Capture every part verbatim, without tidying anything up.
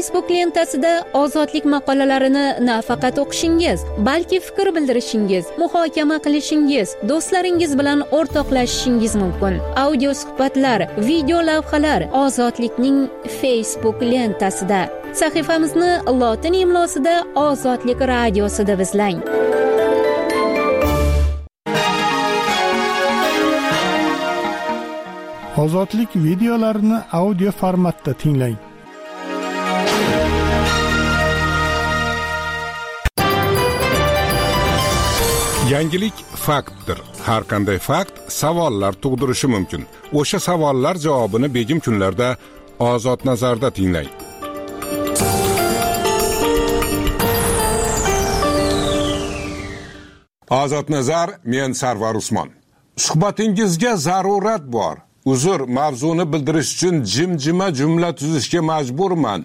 Facebook lentasida ozodlik maqolalarini nafaqat o'qishingiz, balki fikr bildirishingiz, muhokama qilishingiz, do'stlaringiz bilan o'rtoqlashishingiz mumkin. Audio suhbatlar, video lavhalar Ozodlikning Facebook lentasida. Sahifamizni lotin imlosida Ozodlik radiosida izlang. Ozodlik videolarini audio formatda tinglang. Yangilik faktdir. Har qanday fakt savollar tug'dirishi mumkin. O'sha savollar javobini begim kunlarda Ozod nazarda tinglang. Ozod nazar, men Sarvar Usmon. Suhbatingizga zarurat bor. Uzr, mavzuni bildirish uchun jimjima jumla tuzishga majburman.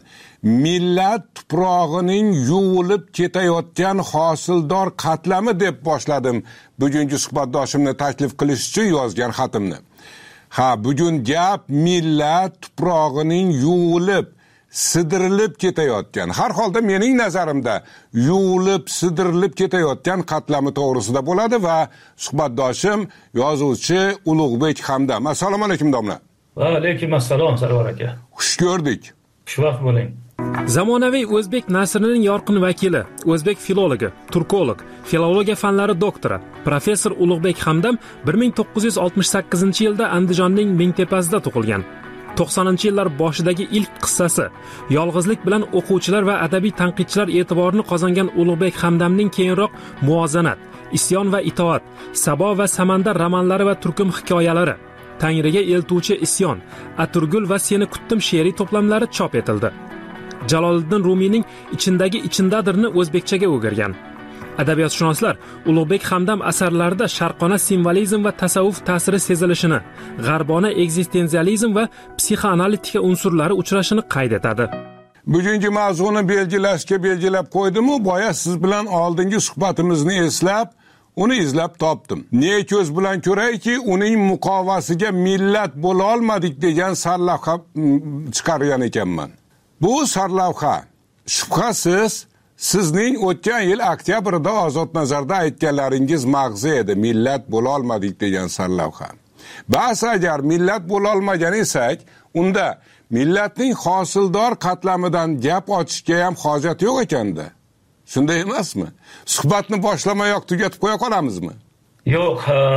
Millat tuprog'ining yuvilib ketayotgan hosildor qatlami deb boshladim bugungi suhbatdoshimni taklif qilish uchun yozgan xatimni. Ha, bugun gap millat tuprog'ining yuvilib, sidirilib ketayotgan, har holda mening nazarimda yuvilib, sidirilib ketayotgan qatlami to'g'risida bo'ladi va suhbatdoshim yozuvchi Ulug'bek Hamdam. Assalomu alaykum domla. Va alaykum assalom Sarvar aka. Xush ko'rdik. Xushvaqt bo'ling. Zamonaviy o'zbek nasrining yorqin vakili, o'zbek filologi, turkolog, filologiya fanlari doktori, professor Ulug'bek Hamdam bir ming to'qqiz yuz oltmish sakkizinchi yilda Andijonning Mingtepasida tug'ilgan. to'qsoninchi yillar boshidagi ilk qissasi, yolg'izlik bilan o'quvchilar va adabiy tanqidchilar e'tiborini qozongan Ulug'bek Hamdamning keyinroq Muvozanat, Isyon va itoat, Sabo va Samandar romanlari va turkum hikoyalari, Tangriga eltuvchi isyon, Aturgul va Seni kutdim she'riy to'plamlari chop etildi. Jaloliddin Rumiyning Ichindagi ichindadirni o'zbekchaga o'girgan. Adabiyotshunoslar Ulug'bek Hamdam asarlarida sharqona simvolizm va tasavvuf ta'siri sezilishini, g'arbona ekzistensializm va psixoanalitika unsurlari uchrashini qayd etadi. Bugungi mavzuni belgilashga belgilab qo'ydim-u, boya siz bilan oldingi suhbatimizni eslab, uni izlab topdim. Ne ko'z bilan ko'rayki, uning muqovasiga millat bo'la olmadik degan sarlavha chiqargan ekanman. Bu sarlavha shubhasiz sizning o'tgan yil oktyabrda Ozod nazarda aytganlaringiz mag'zi edi. Millat bo'la olmadik degan sarlavha. Bas agar millat bo'la olmagan esak, unda millatning hosildor qatlamidan gap ochishga ham hojat yo'q ekanda. Shunday emasmi? Suhbatni boshlamayoq tugatib qo'ya qolamizmi? Yo'q,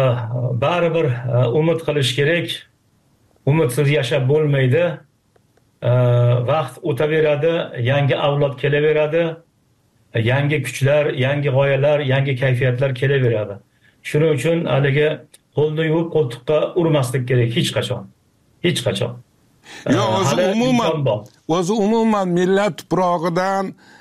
baribir umid qilish kerak. Umidsiz yashab bo'lmaydi. Vaqt o'taveradi, yangi avlod kelaveradi. Yangi kuchlar, yangi g'oyalar, yangi kayfiyatlar kelaveradi. Shuning uchun haligi qo'lni yuvib qo'ltiqqa urmaslik kerak hech qachon. Hech qachon. Yo'q, o'zi umuman, o'zi umuman millat tuprog'idan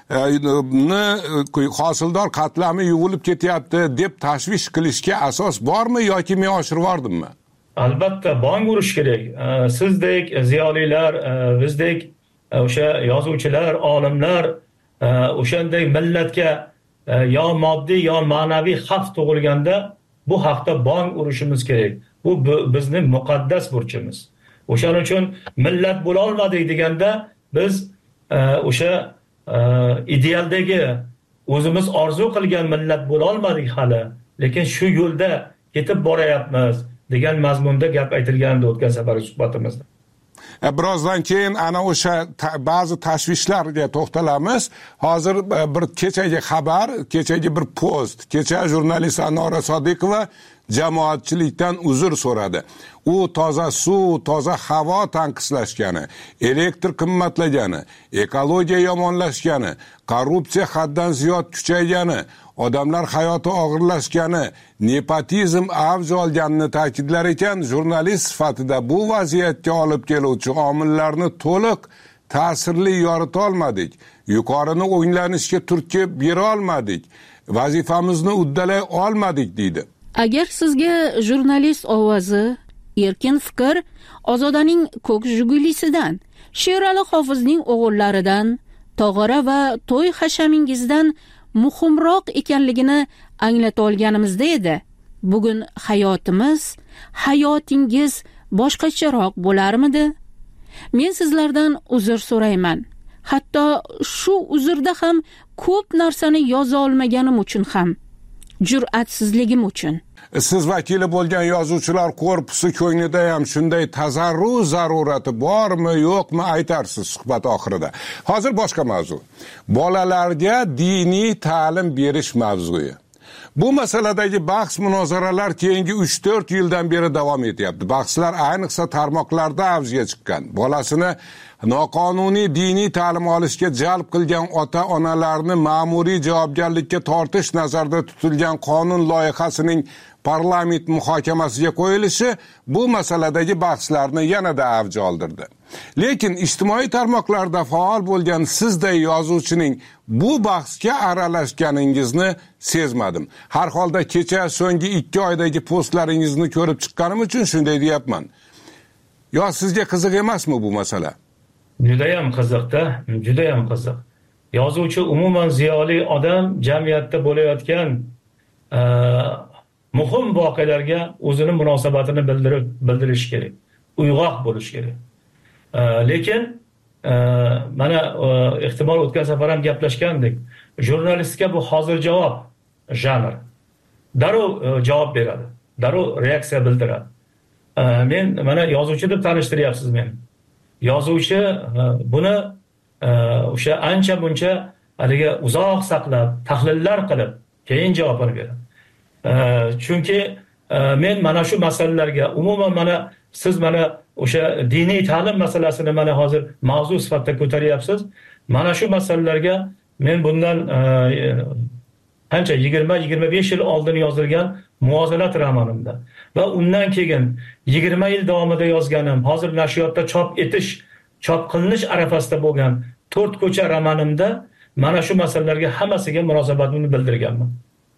hosildor qatlami yuvilib ketyapti deb tashvish qilishga asos bormi yoki men oshirib yordimmi? Albatta, bong urish kerak. Sizdek ziyolilar, bizdek o'sha yozuvchilar, olimlar o'shanday millatga yo moddiy yo ma'naviy xavf tug'ilganda bu haqda bong urishimiz kerak. Bu bizning muqaddas burchimiz. O'shaning uchun millat bo'la olmadik deganda biz o'sha idealdagi o'zimiz orzu qilgan millat bo'la olmadik hali, lekin shu yo'lda ketib borayapmiz degan mazmunda gap aytilgandi o'tgan safar suhbatimizda. Birozdan keyin ana o'sha ba'zi tashvishlarga to'xtalamiz. Hozir bir kechagi xabar, kechagi bir post, kecha jurnalist Anora Sodiqova jamoatchilikdan uzr so'radi. U toza suv, toza havo tanqislashgani, elektr qimmatlagani, ekologiya yomonlashgani, korrupsiya haddan ziyod kuchaygani, odamlar hayoti og'irlashgani, nepotizm avj olganini ta'kidlar ekan, jurnalist sifatida bu vaziyatga olib keluvchi omillarni to'liq ta'sirli yorita olmadik. Yuqorini o'nglanishga turtki bera olmadik. Vazifamizni uddalay olmadik deydi. Agar sizga jurnalist ovozi, erkin fikr, Ozodaning ko'k jugulisidan, Sherali Hofizning o'g'illaridan, tog'ora va to'y hashamingizdan muhimroq ekanligini anglata olganimizda edi, bugun hayotimiz, hayotingiz boshqacharoq bo'larmidi? Men sizlardan uzr so'rayman. hatto shu uzrda ham ko'p narsani yoza olmaganim uchun ham, jur'atsizligim uchun. Siz vakili bo'lgan yozuvchilar korpusi ko'nglida ham shunday tazarru zarurati bormi, yo'qmi aytarsiz suhbat oxirida. Hozir boshqa mavzu. Bolalarga diniy ta'lim berish mavzusi. Bu masaladagi bahs munozaralar keyingi uch to'rt yildan beri davom etyapti. Bahslar ayniqsa tarmoqlarda avjiga chiqqan. Bolasini noqonuniy diniy ta'lim olishga jalb qilgan ota-onalarni ma'muriy javobgarlikka tortish nazarda tutilgan qonun loyihasining parlament muhokamasiga qo'yilishi bu masaladagi bahslarni yanada avj oldirdi. Lekin ijtimoiy tarmoqlarda faol bo'lgan sizday yozuvchining bu bahsga aralashganingizni sezmadim. Har holda kecha so'nggi ikki oydagi postlaringizni ko'rib chiqqanim uchun shunday deyapman. Yo sizga qiziq emasmi bu masala? Juda ham qiziqda, juda ham qiziq. Yozuvchi umuman ziyoli odam jamiyatda bo'layotgan e, muhim voqealarga o'zini munosabatini bildirib bildirish kerak. Uyg'oq bo'lish kerak. E, lekin e, mana e, ehtimol o'tgan safar ham gaplashgandik. Jurnalistga bu hozir javob janr. Darrov e, javob beradi. Darrov reaksiya bildiradi. E, men mana yozuvchi deb tanishtiryapsiz meni. Yozuvchi buni o'sha ancha buncha haliga uzoq saqlab, tahlillar qilib, keyin javobini beradi. Chunki men mana shu masalalarga, umuman mana siz mana o'sha diniy ta'lim masalasini mana hozir mavzu sifatida ko'taryapsiz. Mana shu masalalarga men bundan qancha yigirma yigirma besh yil oldin yozilgan Muvozanat romanimda va undan keyin yigirma yil davomida yozganim, hozir nashriyotda chop etish, chop qilinish arafasida bo'lgan to'rt ko'cha romanimda mana shu masalalarga hammasiga munosabatimni bildirganman.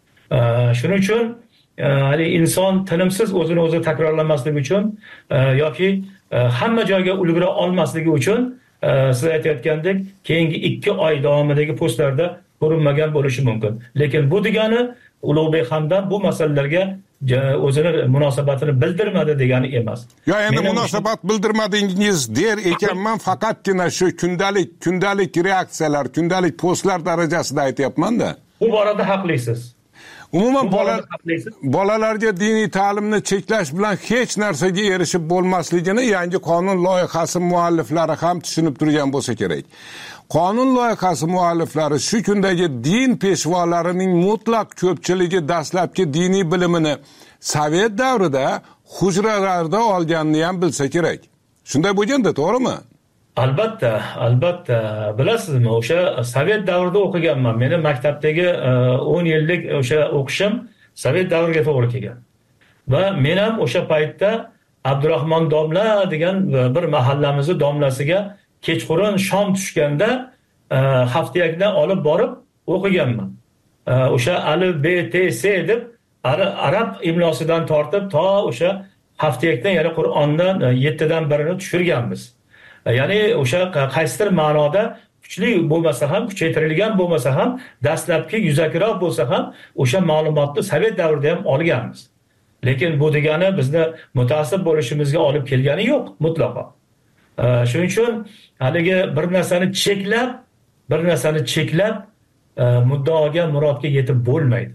Shuning uchun hali inson tinimsiz o'zini o'zi takrorlamasligi uchun yoki hamma joyga ulgura olmasligi uchun siz aytayotgandek keyingi ikki oy davomidagi postlarda ko'rinmagan bo'lishi mumkin. Lekin bu degani Ulug'bek Hamdam bu masalalarga o'zini munosabatini bildirmadi degani emas. Yo, endi munosabat bildirmadingiz der ekanman, faqatgina shu kundalik kundalik reaksiyalar, kundalik postlar darajasida aytyapman-da. Bu borada haqlisiz. Umuman bola, bolalarga diniy ta'limni cheklash bilan hech narsaga erishib bo'lmasligini yangi qonun loyihasi mualliflari ham tushunib turgan bo'lsa kerak. Qonun loyihasi mualliflari shu kundagi din peshvolarining mutlaq ko'pchiligi dastlabki diniy bilimini Sovet davrida hujralarda olganini ham bilsa kerak. Shunday bo'lganda, to'g'rimi? Albatta, albatta. Bilasizmi, o'sha Sovet davrida o'qiganman. Meni maktabdagi o'n yillik o'sha o'qishim Sovet davriga to'g'ri kelgan. Va men ham o'sha paytda Abdurahmon domla degan bir mahallamizning domlasiga kechqurun shom tushganda haftiyakdan olib borib o'qiganman. O'sha alif, b, t, s deb arab imlosidan tortib to o'sha haftiyakdan, ya'ni Qur'ondan yettidan birini tushirganmiz. Ya'ni o'sha qaysidir ma'noda kuchli bo'lmasa ham, kuchaytirilgan bo'lmasa ham, dastlabki yuzakroq bo'lsa ham o'sha ma'lumotni Sovet davrida ham olganmiz. Lekin bu degani bizni mutaassib bo'lishimizga olib kelgani yo'q mutlaqo. Shuning uchun haligi bir narsani cheklab, bir narsani cheklab muddaoga, murodga yetib bo'lmaydi.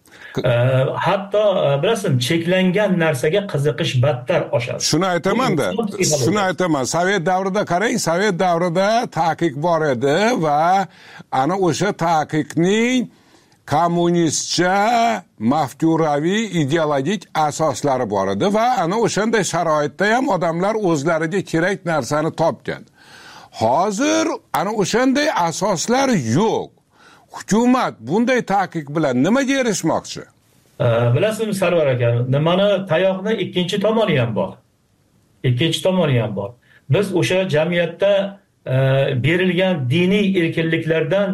Hatto bilasizmi, cheklangan narsaga qiziqish battar oshadi. Shuni aytaman-da, shuni aytaman. Sovet davrida qarang, Sovet davrida taqiq bor edi va ana o'sha taqiqning kommunistcha, mafkuraviy, ideologik asoslari bor edi va ana o'shanday sharoitda ham odamlar o'zlariga kerak narsani topgan. Hozir ana o'shanday asoslar yo'q. Hukumat bunday taqiq bilan nimaga erishmoqchi? Bilasizmi Sarvar aka, nimani tayoqni ikkinchi tomoni ham bor. Ikkinchi tomoni ham bor. Biz o'sha jamiyatda berilgan diniy erkinliklardan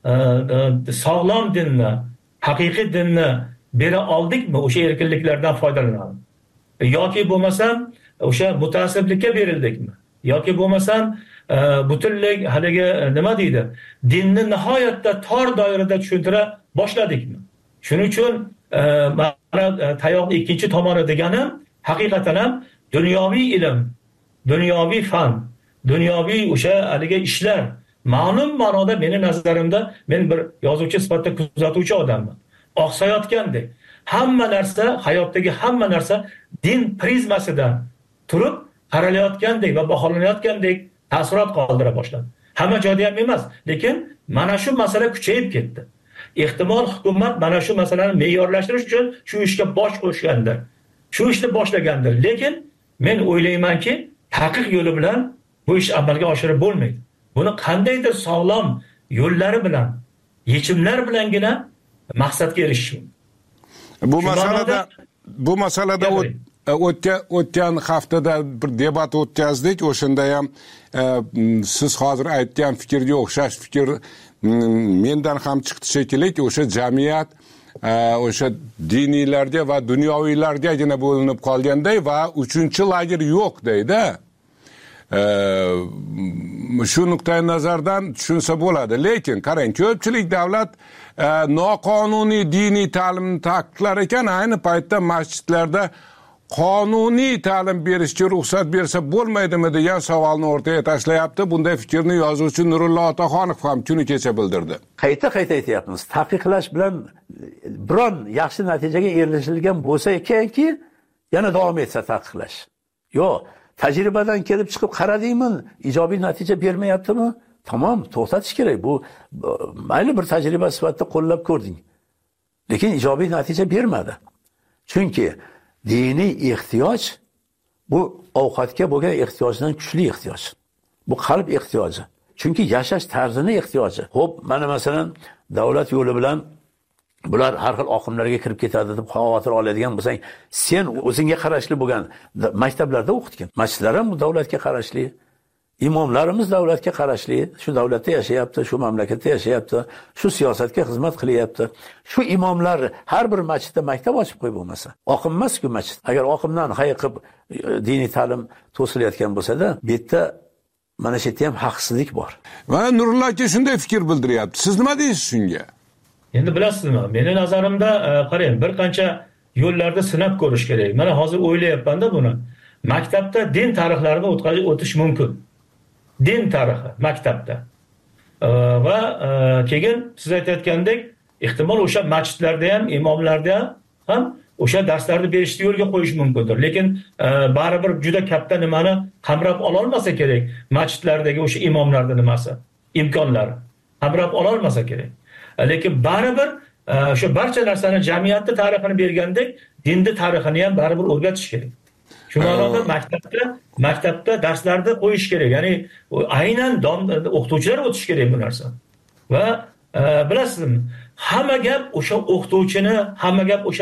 sog'lom dinni, haqiqiy dinni bera oldikmi, o'sha erkinliklardan foydalanamiz. Yoki bo'lmasam o'sha mutaassiblikka berildikmi? Yoki bo'lmasam butunlay haligi nima deydi? Dinni nihoyatda tor doirada tushuntira boshladikmi? Shuning uchun mana tayoqning ikkinchi tomoni degani haqiqatan ham dunyoviy ilm, dunyoviy fan, dunyoviy o'sha haligi ishlar ma'lum ma'noda meni nazarimda men bir yozuvchi sifatida kuzatuvchi odamman. Oqsayotgandek. Hamma narsa, hayotdagi hamma narsa din prizmasidan turib qaralayotgandek va baholanayotgandek taassurot qoldira boshladi. Hamma joyda ham emas, lekin mana shu masala kuchayib ketdi. Ehtimol hukumat mana shu masalani me'yorlashtirish uchun shu ishga bosh qo'shgandir. Shu ishni boshlagandir. Lekin men o'ylaymanki, taqiq yo'li bilan bu ish amalga oshirib bo'lmaydi. Buni qandaydir sog'lom yo'llari bilan, yechimlar bilangina maqsadga erishish mumkin. Bu masalada bu masalada o'tgan o'tgan haftada bir debat o'tkazdik. O'shanda ham siz hozir aytgan fikrga o'xshash fikr mendan ham chiqdi shekilli. O'sha jamiyat o'sha diniylarga va dunyoviylargagina bo'linib qolganday va uchinchi lager yo'q deydi. Shu nuqtai nazardan tushunsa bo'ladi. Lekin qarang, ko'pchilik davlat noqonuniy diniy ta'limni taqiqlar ekan, ayni paytda masjidlarda qonuniy ta'lim berishga ruxsat bersa bo'lmaydimi degan savolni o'rtaga tashlayapti. Bunday fikrni yozuvchi Nurullo Otaxonov ham kuni kecha bildirdi. Qayta-qayta aytyapmiz. Taqiqlash bilan biron yaxshi natijaga erishilgan bo'lsa ekanki, yana davom etsa taqiqlash. Yo'q, tajribadan kelib chiqib qaradingmi, ijobiy natija bermayaptimi? Tamom, to'xtatish kerak. Bu mayli bir tajriba sifatida qo'llab ko'rding. Lekin ijobiy natija bermadi. Chunki diniy ehtiyoj bu ovqatga bo'lgan ehtiyojdan kuchli ehtiyoj. Bu qalb ehtiyoji. Chunki yashash tarzini ehtiyoji. Xo'p, mana masalan davlat yo'li bilan bular har xil oqimlarga kirib ketadi deb xavotir oladigan bo'lsang, sen o'zingga qarashli bo'lgan maktablarda o'qitgan. Masjidlar ham davlatga qarashli. Imomlarimiz davlatga qarashli, shu davlatda yashayapti, shu mamlakatda yashayapti, shu siyosatga xizmat qilyapti. Shu imomlar har bir masjidda maktab ochib qo'yib bo'lmasa, oqim emas-ku masjid. Agar oqimdan hayiqib diniy ta'lim to'silayotgan bo'lsa-da, bu yerda mana shu yerda ham haqsizlik bor. Va Nurullo aka shunday fikr bildiryapti. Siz nima deysiz shunga? Endi bilasizmi, meni nazarimda qarang, bir qancha yo'llarda sinab ko'rish kerak. Mana hozir o'ylayapman-da buni. Maktabda din tarixlarini o'tish mumkin. Din tarixi maktabda. Va keyin siz aytayotgandek, ehtimol o'sha masjidlarda ham, imomlarda ham o'sha darslarni berishni yo'lga qo'yish mumkindir. Lekin baribir juda katta nimani qamrab ola olmasa kerak. Masjidlardagi o'sha imomlarning nimasi, imkonlari qamrab ola olmasa kerak. Lekin baribir o'sha barcha narsani jamiyatning tarixini bergandek, dinning tarixini ham baribir o'rgatish kerak. Shu ma'noda maktabda maktabda darslarda qo'yish kerak. Ya'ni aynan o'qituvchilar o'tish kerak bu narsa. Va bilasizmi, hamma gap o'sha o'qituvchini, hamma gap o'sha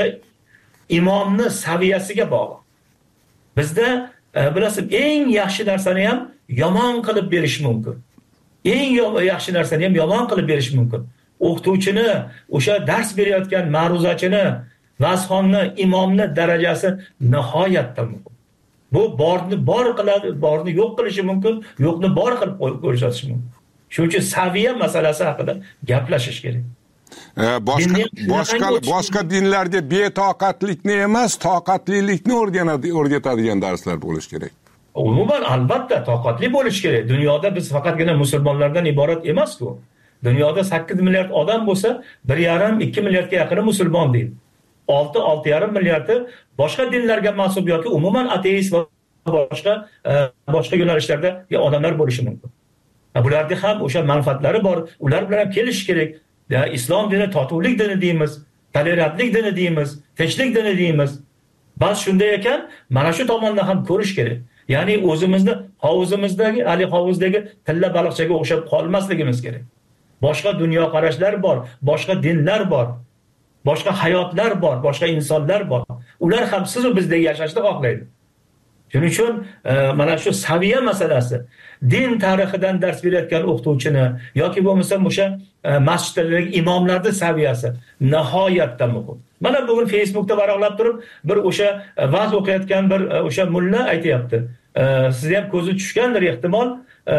imomni saviyasiga bog'liq. Bizda bilasiz, eng yaxshi narsani ham yomon qilib berish mumkin. Eng yaxshi narsani ham yomon qilib berish mumkin. O'qituvchini, o'sha dars berayotgan ma'ruzachini, vazxonni, imomni darajasi nihoyatda muhim. Bu borni bor qiladi, borni yo'q qilishi mumkin, yo'qni bor qilib ko'rsatishi mumkin. Shuning uchun saviya masalasi haqida gaplashish kerak. Boshqa boshqa boshqa dinlarga betoqatlikni emas, toqatlilikni o'rganadi, o'rgatadigan darslar bo'lish kerak. Umuman albatta toqatli bo'lish kerak. Dunyoda biz faqatgina musulmonlardan iborat emas-ku. Dunyoda sakkiz milliard odam bo'lsa, bir yarim ikki milliardga yaqini musulmon deydi. olti olti yarim milliardi boshqa dinlarga mansub yoki umuman ateist va boshqa boshqa yo'nalishlarda odamlar bo'lishi mumkin. Bularda ham o'sha manfaatlari bor, ular bilan ham kelish kerak. Islom dini totuvlik dini deymiz, tolerantlik dini deymiz, tinchlik dini deymiz. Bas shunday ekan, mana shu tomondan ham ko'rish kerak. Ya'ni o'zimizni hovuzimizdagi, ali hovuzdagi tilla baliqchaga o'xshab qolmasligimiz kerak. Boshqa dunyo qarashlar bor, boshqa dinlar bor. Boshqa hayotlar bor, boshqa insonlar bor. Ular ham siz va bizdek yashashni xohlaydi. Shuning uchun mana shu saviya masalasi, din tarixidan dars berayotgan o'qituvchini yoki bo'lmasa o'sha masjidlardagi imomlarning saviyasi nihoyatda muhim. Mana bugun Facebookda varaqlab turib, bir o'sha va'z o'qiyotgan bir o'sha mulla aytayapti. Sizga ham ko'zi tushgandir ehtimol.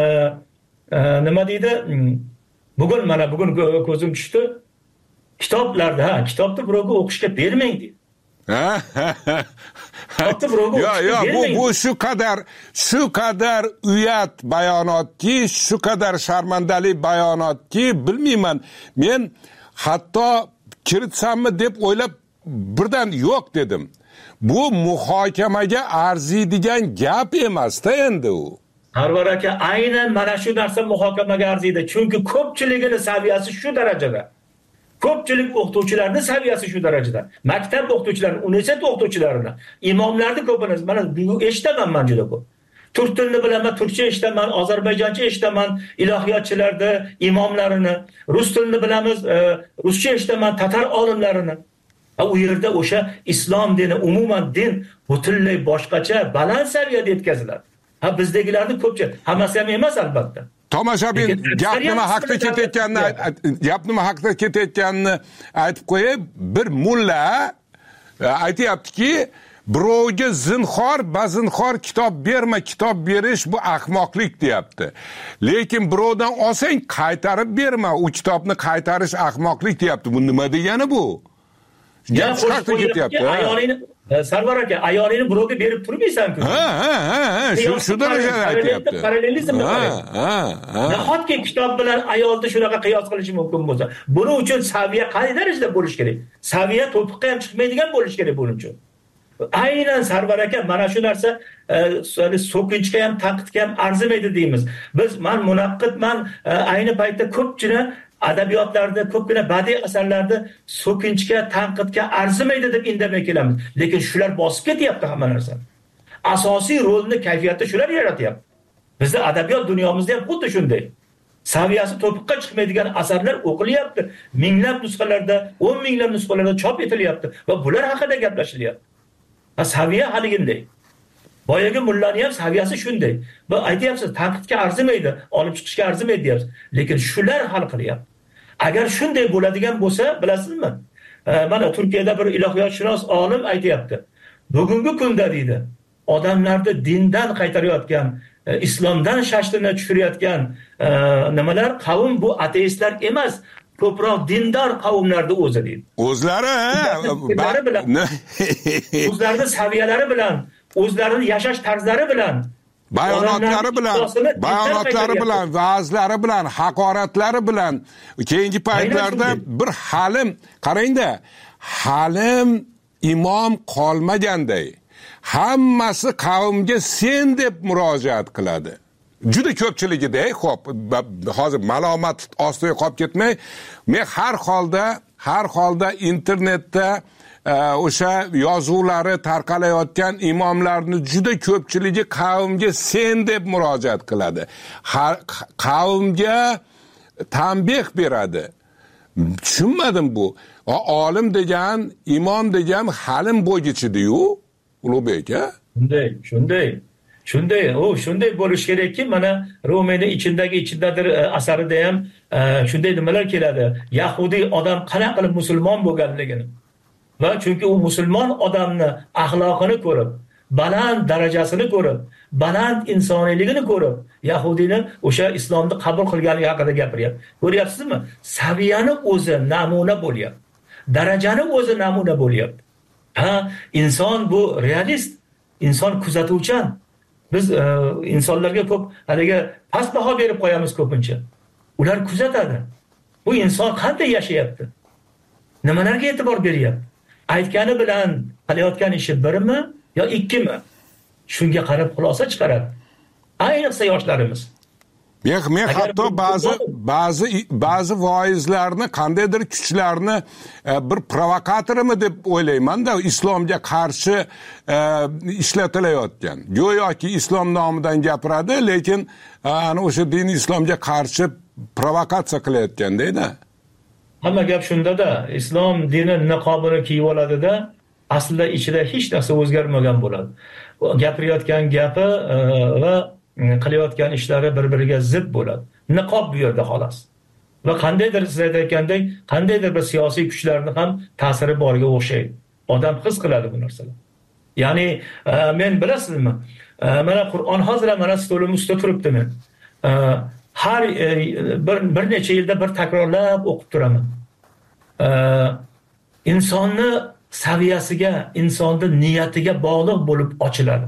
Nima deydi? Bugun mana bugun ko'zim tushdi. Kitoblarda, ha, kitobni birovga o'qishga bermang deydi. yo yo bu bu shu qadar shu qadar uyat bayonotki, shu qadar sharmandali bayonotki, bilmayman. Men hatto kiritsammi deb o'ylab birdan yo'q dedim. Bu muhokamaga arziydigan gap emas-da endi u. Sarvar aka, aynan mana shu narsa muhokamaga arziydi. Chunki ko'pchiligini saviyasi shu darajada. Ko'pchilik o'qituvchilarning saviyasi shu darajada. Maktab o'qituvchilari, universitet o'qituvchilarini, imomlarni ko'pini mana bu eshitaman men juda ko'p. Turk tilini bilaman, turkcha eshitaman, ozarbayjoncha eshitaman, ilohiyotchilarni, imomlarini, rus tilini bilamiz, ruscha eshitaman, tatar olimlarini. U yerda o'sha islom dini, umuman din butunlay boshqacha, baland saviyada yetkaziladi. Ha bizdagilarni ko'pchilik, hammasi ham emas albatta. Tomoshabin gap nima haqda ketayotganini gap nima haqda ketayotganini aytib qo'yay. Bir mulla aytayaptiki, birovga zinhor, bazinhor kitob berma, kitob berish bu ahmoqlik deyapti. Lekin birovdan olsang qaytarib berma, u kitobni qaytarish ahmoqlik deyapti. Bu nima degani bu? Ya qo'shib ketyapti. Ayolingni Sarvar aka, ayolingni birovga berib turmaysan-ku. Ha, ha, ha, shu shu darajada aytyapti. Parallelizmni qarang. Ha, ha. Nahotki kitob bilan ayolni shunaqa qiyos qilish mumkin bo'lsa, buning uchun saviya qanday darajada bo'lish kerak? Saviya to'piqqa ham chiqmaydigan bo'lish kerak buning uchun. Aynan Sarvar aka, mana shu narsa so'kinchga ham, tanqidga ham arzimaydi deymiz. Biz men munaqqidman, ayni paytda ko'pchilik adabiyotlarda, ko'pgina badiiy asarlarda so'kinchga, tanqidga arzimaydi deb indamay kelamiz. Lekin shular bosib ketyapti hamma narsani. Asosiy rolni, kayfiyatni shular yaratyapti. Bizda adabiyot dunyomizda ham xuddi shunday. Saviyasi to'piqqa chiqmaydigan asarlar o'qilyapti. Minglab nusxalarda, o'n minglab nusxalarda chop etilyapti va bular haqida gaplashilyapti. Va saviya haliginday. Boyagi mullani ham saviyasi shunday. Va aytyapsiz, tanqidga arzimaydi, olib chiqishga arzimaydi deyapsiz. Lekin shular hal qilyapti. Agar shunday bo'ladigan bo'lsa, bilasizmi? Mana Turkiyada bir ilohiyotshunos olim aytayapti. Bugungi kunda deydi, odamlarni dindan qaytarayotgan, islomdan shashtini tushirayotgan nimalar, qavm bu ateistlar emas, ko'proq dindor qavmlarni o'zi deydi. O'zlari, o'zlarining saviyalari bilan, o'zlarining yashash tarzlari bilan, bayonotlari bilan, bayonotlari bilan, va'zlari bilan, haqoratlari bilan keyingi paytlarda bir halim, qarangda, halim imom qolmaganday. Hammasi qavmga sen deb murojaat qiladi. Juda ko'pchiligida, xo'p, hozir malomat ostiga qolib ketmay, men har holda, har holda internetda o'sha yozuvlari tarqalayotgan imomlarni juda ko'pchiligi qavmga sen deb murojaat qiladi. Qavmga tanbeh beradi. Tushunmadim bu. Olim degan, imom degan halim bo'ygichidiyu, Ulug'bek a? Shunday, shunday. Shunday, o shunday bo'lish kerakki, mana Rumiyni ichindagi ichidadir asarida ham shunday nimalar keladi. Yahudiy odam qanaqa qilib musulmon bo'lganligini va chunki u musulmon odamni axloqini ko'rib, baland darajasini ko'rib, baland insoniyligini ko'rib, Yahudiyni o'sha islomni qabul qilganligi haqida gapiryapti. Ko'ryapsizmi? Saviyani o'zi namuna bo'lyapti. Darajani o'zi namuna bo'lyapti. Ha, inson bu realist, inson kuzatuvchan. Biz e, insonlarga ko'p haliga past baho berib qo'yamiz ko'pincha. Ular kuzatadi. Bu inson qanday yashayapti? Nimalarga e'tibor beryapti? Aytgani bilan qilayotgan ishi birmi yo ikkimi? Shunga qarab xulosa chiqaradi. Ayniqsa yoshlarimiz. Men men hatto ba'zi ba'zi ba'zi voizlarni, qandaydir kuchlarni e, bir provokatormi deb o'ylayman-da, islomga qarshi e, ishlatilayotgan. Go'yoki islom nomidan gapiradi, lekin ana o'sha din islomga qarshi provokatsiya qilayotganda-da. Hamma gap shunda-da, islom dini niqobini kiyib oladida, aslida ichida hech narsa o'zgarmagan bo'ladi. Gapirayotgan gapi e, va qilayotgan ishlari bir-biriga zid bo'ladi. Niqob bu yerda xolos. Va qandaydir siz aytayotgandek, qandaydir bir siyosiy kuchlarning ham ta'siri boriga o'xshaydi. Odam his qiladi bu narsalar. Ya'ni men bilasizmi, mana Qur'on hozir mana stolim ustida turibdi men. Har bir bir necha yilda bir takrorlab o'qib turaman. Insonni saviyasiga, insonni niyatiga bog'liq bo'lib ochiladi.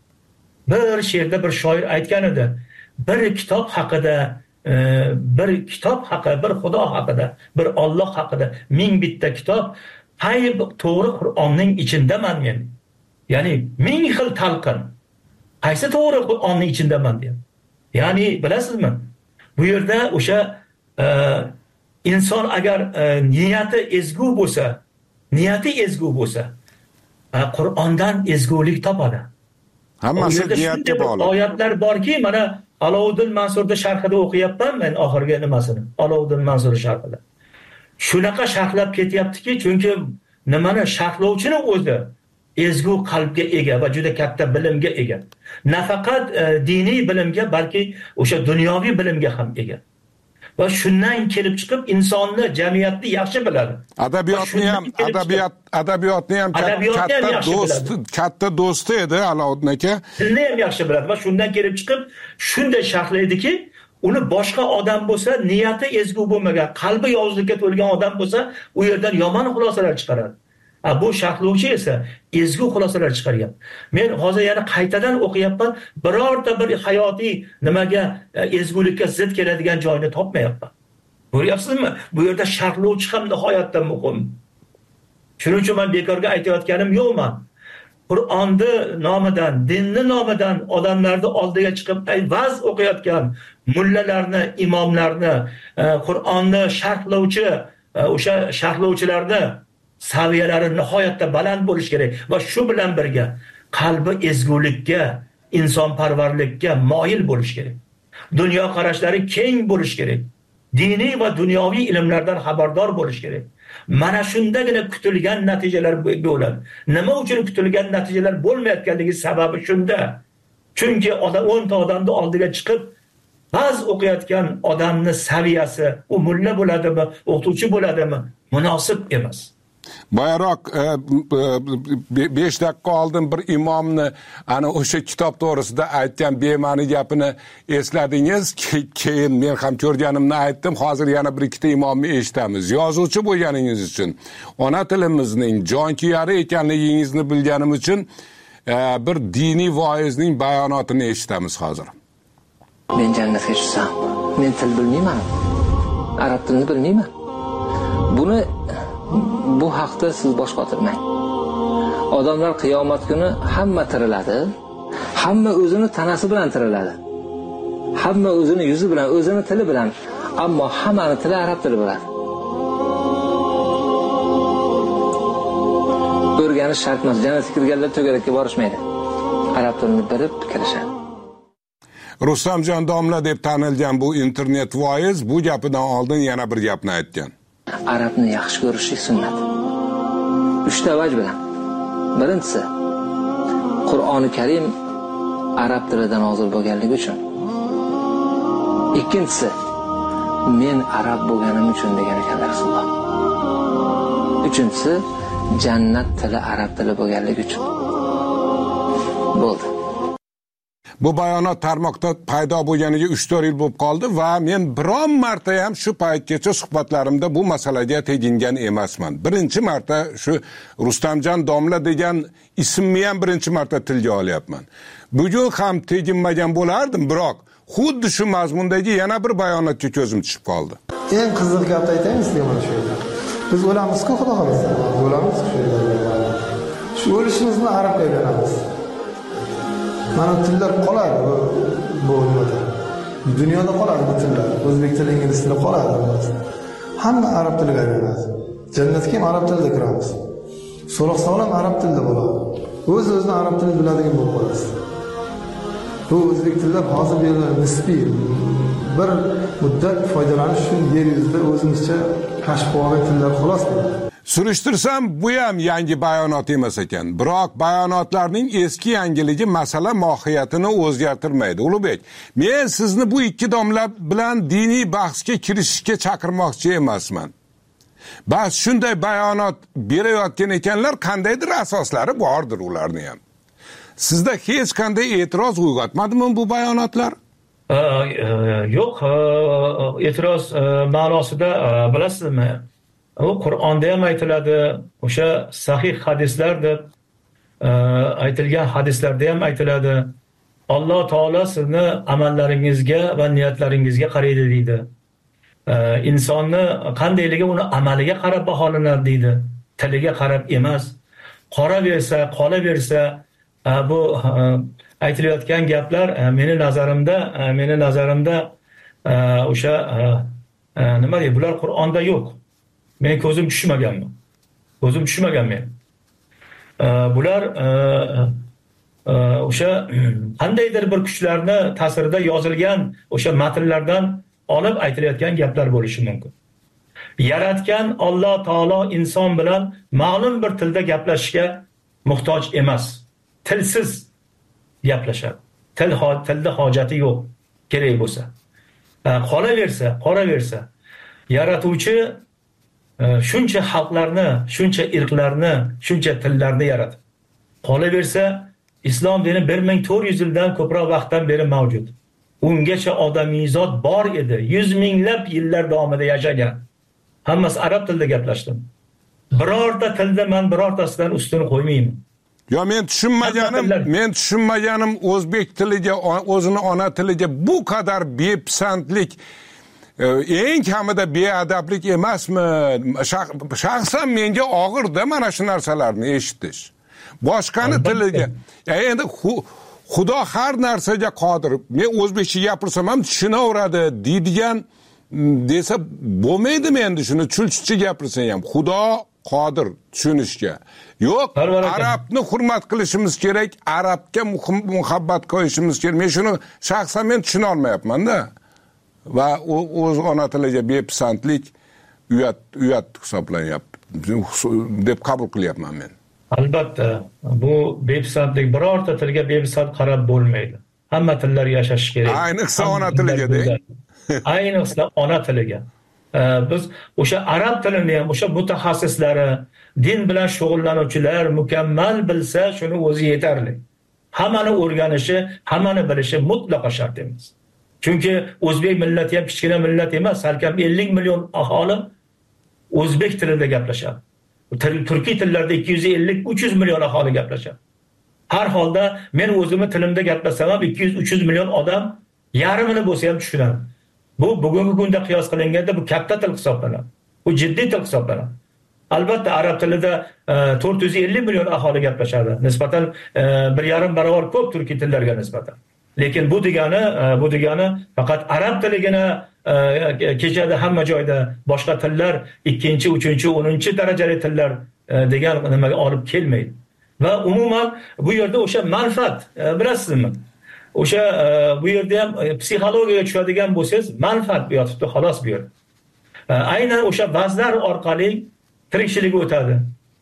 Bir she'rda bir shoir aytgan edi, bir kitob haqida, e, bir kitob haqida, bir Xudo haqida, bir Alloh haqida ming bitta kitob, hay to'g'ri Qur'onning ichindaman men. Ya'ni ming xil talqin. Qaysi to'g'ri Qur'onning ichindaman deb. Ya'ni bilasizmi? Bu yerda o'sha e, inson agar e, niyati ezgu bo'lsa, niyati ezgu bo'lsa, e, Qur'ondan ezgulik topadi. Hammasi niyatga bog'liq. Oyatlar borki, mana Alovuddin Mansurda sharhida o'qiyapman men oxirgi nimasini. Alovuddin Mansur sharhida. Shunaqa sharhlab ketyaptiki, chunki nimani sharhlovchini o'zi ezgu qalbga ega va juda katta bilimga ega. Nafaqat e, diniy bilimga, balki o'sha dunyoviy bilimga ham ega. Va shundan kelib chiqib insonni, jamiyatni yaxshi biladi. Adabiyotni ham, adabiyot, adabiyotni ham katta do'st, katta do'sti edi Alovuddin aka. Tilni ham yaxshi biladi va shundan kelib chiqib shunday sharhlaydiki, uni boshqa odam bo'lsa, niyati ezgu bo'lmagan, qalbi yovuzlikka to'lgan odam bo'lsa, u yerdan yomon xulosalar chiqaradi. Ha, bu sharhlovchi esa ezgu xulosalar chiqargan. Men hozir yana qaytadan o'qiyapman, birorta bir hayotiy nimaga, ezgulikka zid keladigan joyni topmayapman. Ko'ryapsizmi? Bu yerda sharhlovchi ham nihoyatda muhim. Shuning uchun men bekorga aytayotganim yo'qman. Qur'onni nomidan, dinni nomidan odamlarni oldiga chiqib va'z o'qiyotgan mullalarni, imomlarni, Qur'onni sharhlovchi, o'sha sharhlovchilarni saviyalari nihoyatda baland bo'lish kerak va shu bilan birga qalbi ezgulikka, insonparvarlikka moyil bo'lish kerak. Dunyo qarashlari keng bo'lish kerak. Diniy va dunyoviy ilmlardan xabardor bo'lish kerak. Mana shundagina kutilgan natijalar bo'ladi. Nima uchun kutilgan natijalar bo'lmayotganligi sababi shunda. Chunki odam o'n ta odamni oldiga chiqib va'z o'qiyotgan odamning saviyasi, u mulla bo'ladimi, o'qituvchi bo'ladimi, munosib emas. Bayroq besh daqiqa oldin bir imomni ana o'sha kitob to'g'risida aytgan bema'ni gapini esladingiz. Keyin men ham ko'rganimni aytdim. Hozir yana bir ikkita imomni eshitamiz. Yozuvchi bo'lganingiz uchun, ona tilimizning jonkuyari ekanligingizni bilganim uchun bir diniy voizning bayonotini eshitamiz hozir. Men jannatga tushsam, men til bilmayman. Arab tilini bilmayman. Buni bu haqda siz bosh qotirmang. Odamlar qiyomat kuni hamma tiriladi, hamma o'zini tanasi bilan tiriladi. Hamma o'zini yuzi bilan, o'zini tili bilan, ammo hammani tili arab tili bo'ladi. O'rganish shart emas. Jannatga kirganlar to'garakka borishmaydi. Arab tilini bilib kirishadi. Rustamjon domla deb tanilgan bu internet voiz bu gapidan oldin yana bir gapni aytgan. Arabni yaxshi ko'rishlik sunnat. Uchta vaj bilan. Birinchisi, Qur'oni Karim arab tilida nozil bo'lganligi uchun. Ikkinchisi, men arab bo'lganim uchun degan ekanlar Rasululloh. Uchinchisi, jannat tili arab tili bo'lganligi uchun. Bo'ldi. Bu bayonot tarmoqda paydo bo'lganiga uch to'rt yil bo'lib qoldi va men biron marta ham shu paytgacha suhbatlarimda bu masalaga tegingan emasman. Birinchi marta shu Rustamjon domla degan ismni ham birinchi marta tilga olyapman. Bugun ham teginmagan bo'lardim, biroq xuddi shu mazmundagi yana bir bayonotga ko'zim tushib qoldi. Eng qiziq gapni aytaymi sizga mana shu yerda. Biz o'lamiz-ku, Xudo xolasa. O'lamiz shu yerda. Shu o'lishimizni arabga aylanamiz. Mana tillar qoladi bu nimada. Dunyoda qoladi bu tillar. O'zbek tili, ingliz tili qoladi. Hamma arab tiliga aylanadi. Jannatga ham arab tilida kiramiz. So'roq savol ham arab tilida bo'ladi. O'z-o'zidan arab tilini biladigan bo'lib qolasiz. Bu o'zbek tillar hozir nisbiy bir muddat foydalanish uchun yer yuzida o'zimizcha kashf qilgan tillar xolos bo'ladi. Surishtirsam bu ham yangi bayonot emas ekan. Biroq bayonotlarning eski yangiligi masala mohiyatini o'zgartirmaydi. Ulug'bek, men sizni bu ikki domla bilan diniy bahsga kirishishga chaqirmoqchi emasman. Bas shunday bayonot berayotgan ekanlar, qandaydir asoslari bordir ularning ham. Sizda hech qanday e'tiroz uyg'otmadimi bu bayonotlar? Yo'q, e'tiroz ma'nosida bilasizmi? u Qur'onda ham aytiladi, o'sha sahih hadislar deb aytilgan hadislarda ham aytiladi. Alloh taolo sizni amallaringizga va niyatlaringizga qaraydi deydi. İnsonni qandayligi uni amaliga qarab baholanadi deydi. Tiliga qarab emas. Qoraversa, qolaversa, bu aytilayotgan gaplar meni nazarimda, meni nazarimda o'sha nima deydi, bular Qur'onda yo'q. Men ko'zim tushmagan bu. Ko'zim tushmagan men. Bular o'sha qandaydir bir kuchlarni ta'sirida yozilgan o'sha matnlardan olib aytilayotgan gaplar bo'lishi mumkin. Yaratgan Alloh taolo inson bilan ma'lum bir tilda gaplashishga muhtoj emas. Tilsiz gaplashadi. Til tilda hojati yo'q, kerak bo'lsa. Qolaversa, qoraversa, yaratuvchi shuncha xalqlarni, shuncha irqlarni, shuncha tillarni yaratdi. Qolaversa, islom dini bir ming to'rt yuz yildan ko'proq vaqtdan beri mavjud. Ungacha odamiyzod bor edi. Yuz minglab yillar davomida yashagan. Hammasi arab tilida gaplashdim. Birorta tilda men birortasidan ustun qo'ymayman. Yo, men tushunmaganim, men tushunmaganim o'zbek tiliga, o'zini ona tiliga bu qadar bepisandlik, eng kamida beadablik emasmi? Shaxsan menga og'irda mana shu narsalarni eshitish. Boshqani tiliga, endi Xudo har narsaga qodir. Men o'zbekcha gapirsam ham tushunaveradi deydigan desa bo'lmaydimi endi shuni chulchutcha gapirsang ham. Xudo qodir tushunishga. Yo'q, arabni hurmat qilishimiz kerak, arabga muhabbat qo'yishimiz kerak. Men shuni shaxsan men tushuna olmayapman-da. Va o'z ona tiliga bepisandlik uyat uyat hisoblanyapti deb qabul qilyapman men. Albatta, bu bepisandlik birorta tilga bepisand qarab bo'lmaydi. Hamma tillar yashashi kerak. Ayniqsa ona tiliga-da. Ayniqsa ona tiliga. Biz o'sha arab tilini ham o'sha mutaxassislari, din bilan shug'ullanuvchilar mukammal bilsa, shuni o'zi yetarli. Hammani o'rganishi, hammani bilishi mutlaqo shart emas. Chunki o'zbek millati ham kichkina millat emas, salkam ellik million aholi o'zbek tilida gaplashadi. Turkiy tillarda ikki yuz ellik uch yuz million aholi gaplashadi. Har holda men o'zimni tilimda gaplashsam ham ikki yuz uch yuz million odam yarmini bo'lsa ham tushunadi. Bu bugungi kunda qiyos qilinganda bu katta til hisoblanadi. Bu jiddiy til hisoblanadi. Albatta arab tilida to'rt yuz ellik million aholi gaplashadi. Nisbatan bir yarim barobar ko'p turkiy tillarga nisbatan. Lekin bu degani, bu degani faqat arab tiligina kechadi hamma joyda, boshqa tillar ikkinchi, uchinchi, o'ninchi darajali tillar degan nimaga olib kelmaydi. Va umuman bu yerda o'sha manfaat, bilasizmi? O'sha bu yerda ham psixologiyaga tushadigan bo'lsangiz, manfaat bu yotibdi, xolos bu yerda. Aynan o'sha vazlar orqali tirikchilik o'tadi.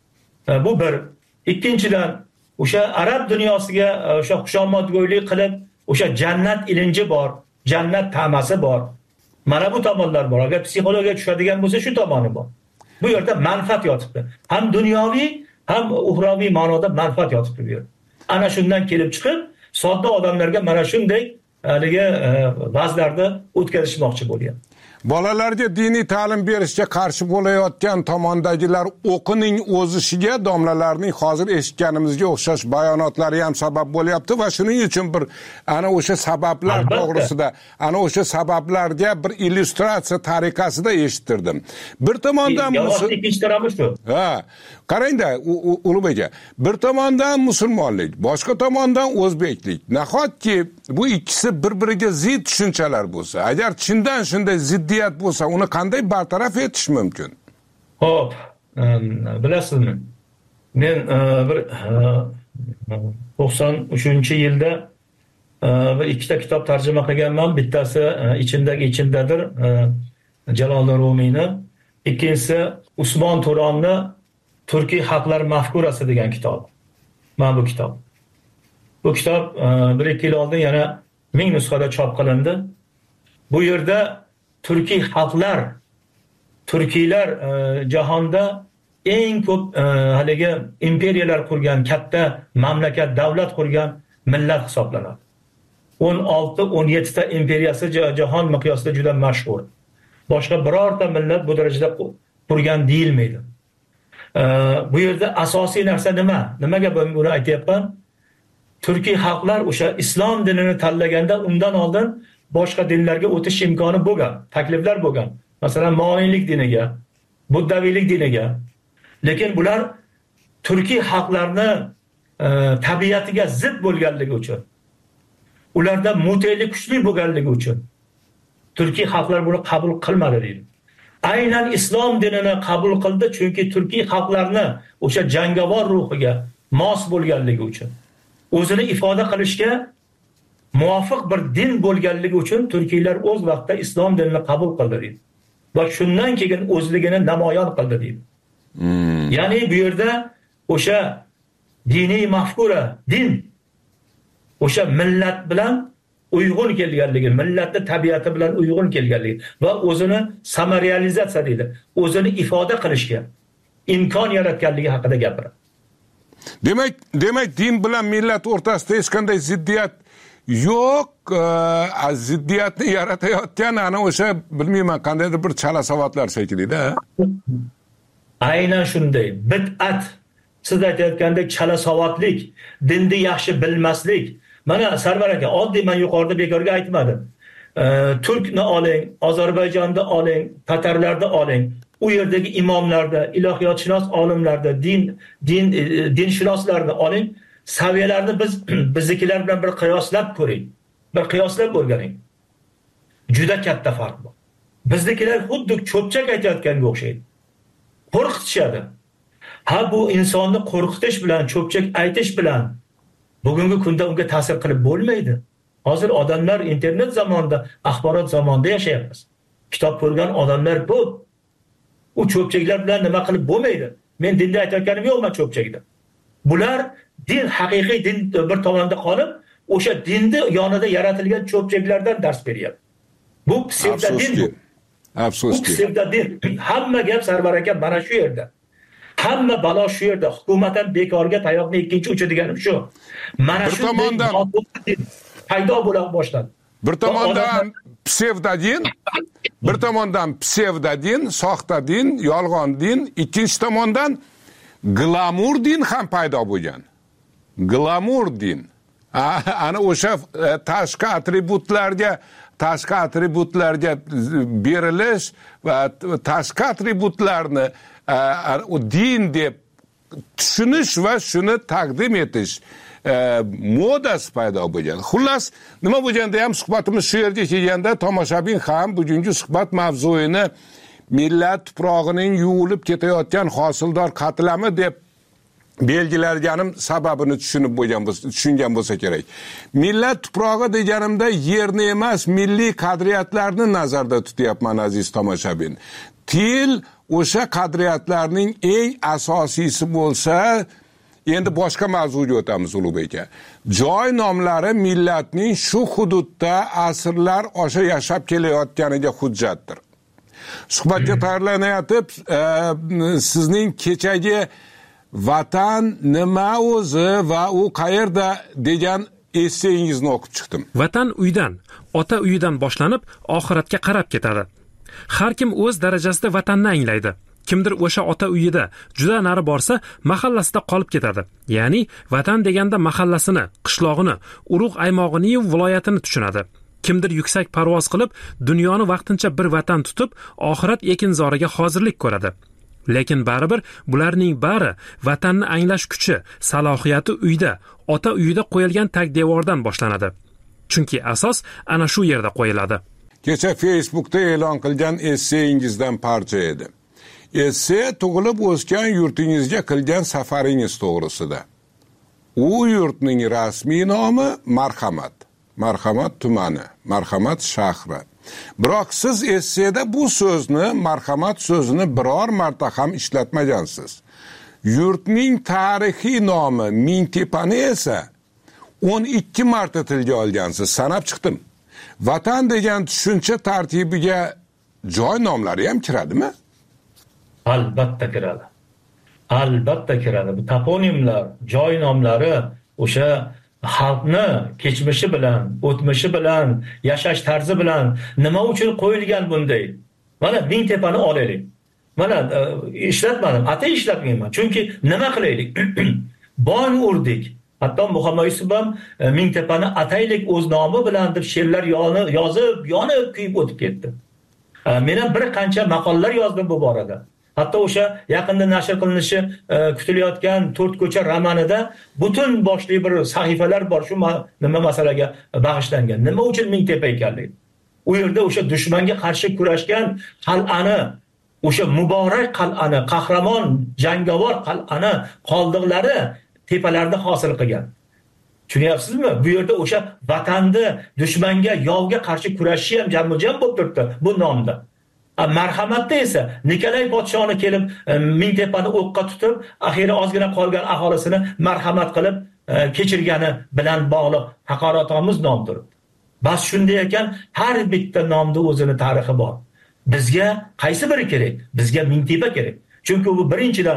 Bu bir. Ikkinchidan, o'sha arab dunyosiga o'sha xushomadgo'ylik qilib, o'sha jannat ilinji bor, jannat ta'masi bor. Mana bu tomonlar bor. Agar psixologiyaga tushadigan bo'lsa, shu tomoni bor. Bu yerda manfaat yotibdi. Ham dunyoviy, ham uxroviy ma'noda manfaat yotibdi bu yerda. Ana shundan kelib chiqib, sodda odamlarga mana shunday haligi vazlarni o'tkazishmoqchi bo'lyapti. Bolalarga diniy ta'lim berishga qarshi bo'layotgan tomondagilar o'qining o'zishiga domlalarning hozir eshitganimizga o'xshash bayonotlari ham sabab bo'lyapti va shuning uchun bir ana o'sha sabablar to'g'risida, ana o'sha sabablarga bir illyustratsiya tariqasida eshittirdim. Bir tomondan ikkinchi tarafi shu. Ha, qarangda Ulug'bek aka, bir tomondan musulmonlik, boshqa tomondan o'zbeklik. Nahotki bu ikkisi bir-biriga zid tushunchalar bo'lsa, agar chindan shunday ziddiyat bo'lsa, uni qanday bartaraf etish mumkin? Xo'p, bilasizmi? Men bir to'qson uchinchi yilda bir ikkita kitob tarjima qilganman. Bittasi ichindagi ichindadir, Jaloliddin Rumiyni. Ikkinchisi Usmon To'ronni Turkiy xalqlar mafkurasi degan kitob. Mana bu kitob. Bu kitob bir ikki yil oldin yana ming nusxada chop qilindi. Bu yerda Turkiy xalqlar, Turkiylar jahonda eng ko'p haligi imperiyalar qurgan, katta mamlakat, davlat qurgan millat hisoblanadi. o'n olti o'n yetti ta imperiyasi jahon miqyosida juda mashhur. Boshqa birorta millat bu darajada qurgan deyilmaydi. Bu yerda asosiy narsa nima? Nimaga men buni aytyapman? Turkiy xalqlar o'sha islom dinini tanlaganda undan oldin boshqa dinlarga o'tish imkoni bo'lgan, takliflar bo'lgan. Masalan, moinlik diniga, buddaviylik diniga. Lekin bular turkiy xalqlarni e, tabiatiga zid bo'lganligi uchun, ularda mutelik kuchli bo'lganligi uchun turkiy xalqlar buni qabul qilmadi deydi. Aynan islom dinini qabul qildi chunki turkiy xalqlarni o'sha jangovar ruhiga mos bo'lganligi uchun, o'zini ifoda qilishga muvofiq bir din bo'lganligi uchun turkiylar o'z vaqtida islom dinini qabul qildi deydi. Va shundan keyin o'zligini namoyon qildi deydi. Hmm. Ya'ni bu yerda o'sha diniy mafkura, din o'sha millat bilan uyg'un kelganligi, millatning tabiati bilan uyg'un kelganligi va o'zini samariyalizatsiya deydi, o'zini ifoda qilishga imkon yaratganligi haqida gapiradi. Demak, demak din bilan millat o'rtasida hech qanday ziddiyat yo'q, e, ziddiyatni yaratayotgan ana o'sha bilmayman qandaydir bir chala savodlar shekilida. Aynan shunday. Bid'at, siz aytayotgandek chala savodlik, dinni yaxshi bilmaslik. Mana Sarvar aka, oddiy men yuqorida bekorga aytmadim. E, Turkni oling, Ozarbayjonni oling, Tatarlarni oling. U yerdagi imomlarda, ilohiyotshunos olimlarda, din din e, dinshunoslarni oling. Saviyalarni biz biznikilar bilan bir qiyoslab ko'ring. Bir qiyoslab o'rganing. Juda katta farq bor. Biznikilar xuddi cho'pchak aytayotganga o'xshaydi. Qo'rqitishadi. Ha, bu insonni qo'rqitish bilan, cho'pchak aytish bilan bugungi kunda unga ta'sir qilib bo'lmaydi. Hozir odamlar internet zamonida, axborot zamonida yashayapmiz. Kitob ko'rgan odamlar bu. U cho'pchaklar bilan nima qilib bo'lmaydi. Men dinda aytayotganim yo'qman cho'pchakda. Bular din, haqiqiy din bir tomonda qolib, o'sha dinni yonida yaratilgan cho'pchaklardan dars beryapti. Bu psevdodin. Afsuski. Bu psevdodin. Hamma gap Sarvar aka mana shu yerda. Hamma balo shu yerda. Hukumatdan bekorga tayoqni ikkinchi uchi deganim shu. Mana shu tomondan paydo bo'la boshladi. Bir tomondan psevdodin, bir tomondan psevdodin, soxta din, yolg'on din, ikkinchi tomondan glamur din ham paydo bo'lgan. Glamur din. Ana o'sha tashqi atributlarga, tashqi atributlarga berilish va tashqi atributlarni o din deb tushunish va shuni taqdim etish modasi paydo bo'lgan. Xullas, nima bo'lganda ham suhbatimiz shu yerga kelganda tomoshabin ham bugungi suhbat mavzuini millat tuprog'ining yuvilib ketayotgan hosildor qatlami deb belgilarganim sababini tushunib bo'lgan bo'lsa, tushungan bo'lsa kerak. Millat tuprog'i deganimda yerni emas, milliy qadriyatlarni nazarda tutyapman aziz tomoshabin. Til o'sha qadriyatlarning eng asosiysi bo'lsa, endi boshqa mavzuga o'tamiz Ulug'bek aka. Joy nomlari millatning shu hududda asrlar osha yashab kelayotganiga hujjatdir. Suhbatga tayyorlanayotib, e, sizning kechagi vatan nima o'zi va u qayerda degan essengizni o'qib chiqdim. Vatan uydan, ota uyidan boshlanib oxiratga qarab ketadi. Har kim o'z darajasida vatanni anglaydi. Kimdir o'sha ota uyida juda nari borsa, mahallasida qolib ketadi. Ya'ni vatan deganda mahallasini, qishlog'ini, urug' aymog'ini, viloyatini tushunadi. Kimdir yuksak parvoz qilib, dunyoni vaqtincha bir vatan tutib, oxirat ekinzoriga hozirlik ko'radi. Lekin baribir bularning bari vatanni anglash kuchi, salohiyati uyda, ota uyida qo'yilgan tagdevordan boshlanadi. Chunki asos ana shu yerda qo'yiladi. Kecha Facebookda e'lon qilgan esseyingizdan parcha edi. Esse tug'ilib o'sgan yurtingizga qilgan safaringiz to'g'risida. U yurtning rasmiy nomi Marhamat. Marhamat tumani, Marhamat shahri. Biroq siz esseda bu so'zni, marhamat so'zini biror marta ham ishlatmagansiz. Yurtning tarixiy nomi Mingtepani esa o'n ikki marta tilga olgansiz. Sanab chiqdim. Vatan degan tushuncha tartibiga joy nomlari ham kiradimi? Albatta kiradi. Albatta kiradi. Bu toponimlar, joy nomlari o'sha xalqni kechmishi bilan, o'tmishi bilan, yashash tarzi bilan nima uchun qo'yilgan bunday? Mana Mingtepani olaylik. mana ishlatmadim, atay ishlatmayman. Chunki nima qilaylik? Bong urdik. Hatto Muhammad Yusuf ham Mingtepani ataylik o'z nomi bilan deb she'rlar yozib, yonib kuyib o'tib ketdi. Men ham bir qancha maqolalar yozdim bu borada. Hatto o'sha yaqinda nashr qilinishi kutilayotgan to'rt ko'cha romanida butun boshli bir sahifalar bor shu nima masalaga bag'ishlangan. Nima uchun Mingtepa ekanligi? U yerda o'sha dushmanga qarshi kurashgan qal'ani, o'sha muborak qal'ani, qahramon, jangovar qal'ani qoldiqlari tepalarda hosil qilgan. Tushunyapsizmi? Bu yerda o'sha vatanni dushmanga, yovga qarshi kurashishi ham jamujam bo'lib turibdi bu nomda. Marhamatda esa Nikolay podshoni kelib Mingtepani o'qqa tutib, axiri ozgina qolgan aholisini marhamat qilib kechirgani bilan bog'liq haqoratomuz nom turibdi. Bas shunday ekan, har bitta nomda o'zini tarixi bor. Bizga qaysi biri kerak? Bizga Mingtepa kerak. Chunki bu birinchidan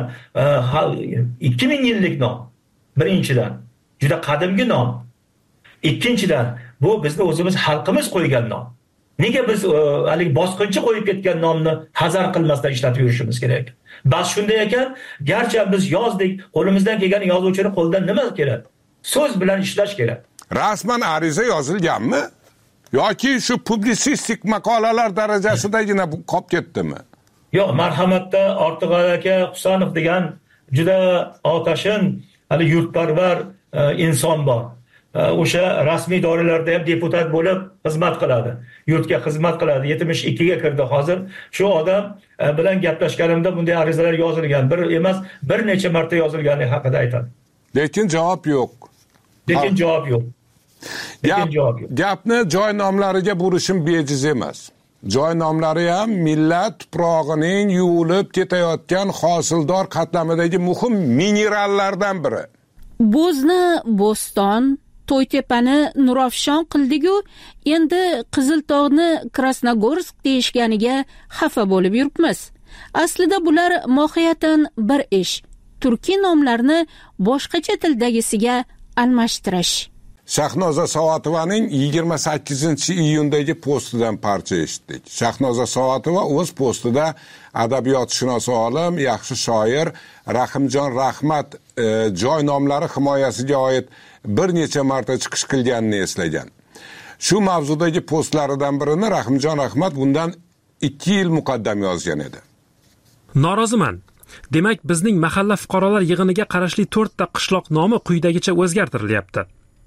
ikki ming yillik nom. Birinchidan juda qadimgi nom. Ikkinchidan bu bizni o'zimiz xalqimiz qo'ygan nom. Nega biz hali bosqinchi qo'yib ketgan nomni hazar qilmasdan ishlatib yurishimiz kerak? Bas shunday ekan, garchi biz yozdik, qo'limizdan kelgan yozuvchini qo'ldan nima kerak? So'z bilan ishlash kerak. Rasman ariza yozilganmi? Yoki shu publisistik maqolalar darajasidagina bu qolib ketdimi? Yo'q, marhamatda Ortiqxo'ja aka Husanov degan juda otashin, hali yurtparvar inson bor. O'sha rasmiy doiralarda ham deputat bo'lib xizmat qiladi. Yurtga xizmat qiladi. yetmish ikkiga kirdi hozir. Shu odam bilan gaplashganimda bunday arizalar yozilgan. Bir emas, bir necha marta yozilgani haqida aytadi. Lekin javob yo'q. Lekin javob yo'q. Lekin javob yo'q. Gapni joy nomlariga burishim bejiz emas. Joy nomlari ham millat tuprog'ining yuvilib ketayotgan hosildor qatlamidagi muhim minerallardan biri. Bo'zni Bo'ston, To'ytepani Nurafshon qildigu, endi Qiziltog'ni Krasnogorsk deyishganiga xafa bo'lib yuribmiz. Aslida bular mohiyatan bir ish. Turkiy nomlarni boshqacha tildagisiga almashtirish. Shahnoza Soatovaning yigirma sakkizinchi iyundagi postidan parcha eshitdik. Shahnoza Soatova o'z postida adabiyotshunos olim, yaxshi shoir Rahimjon Rahmat e, joy nomlari himoyasiga oid bir necha marta chiqish qilganini eslagan. Shu mavzudagi postlaridan birini Rahimjon Rahmat bundan ikki yil muqaddam yozgan edi. Noroziman. Demak, bizning mahalla fuqarolar yig'iniga qarashli to'rtta qishloq nomi quyidagicha o'zgartirilyapti.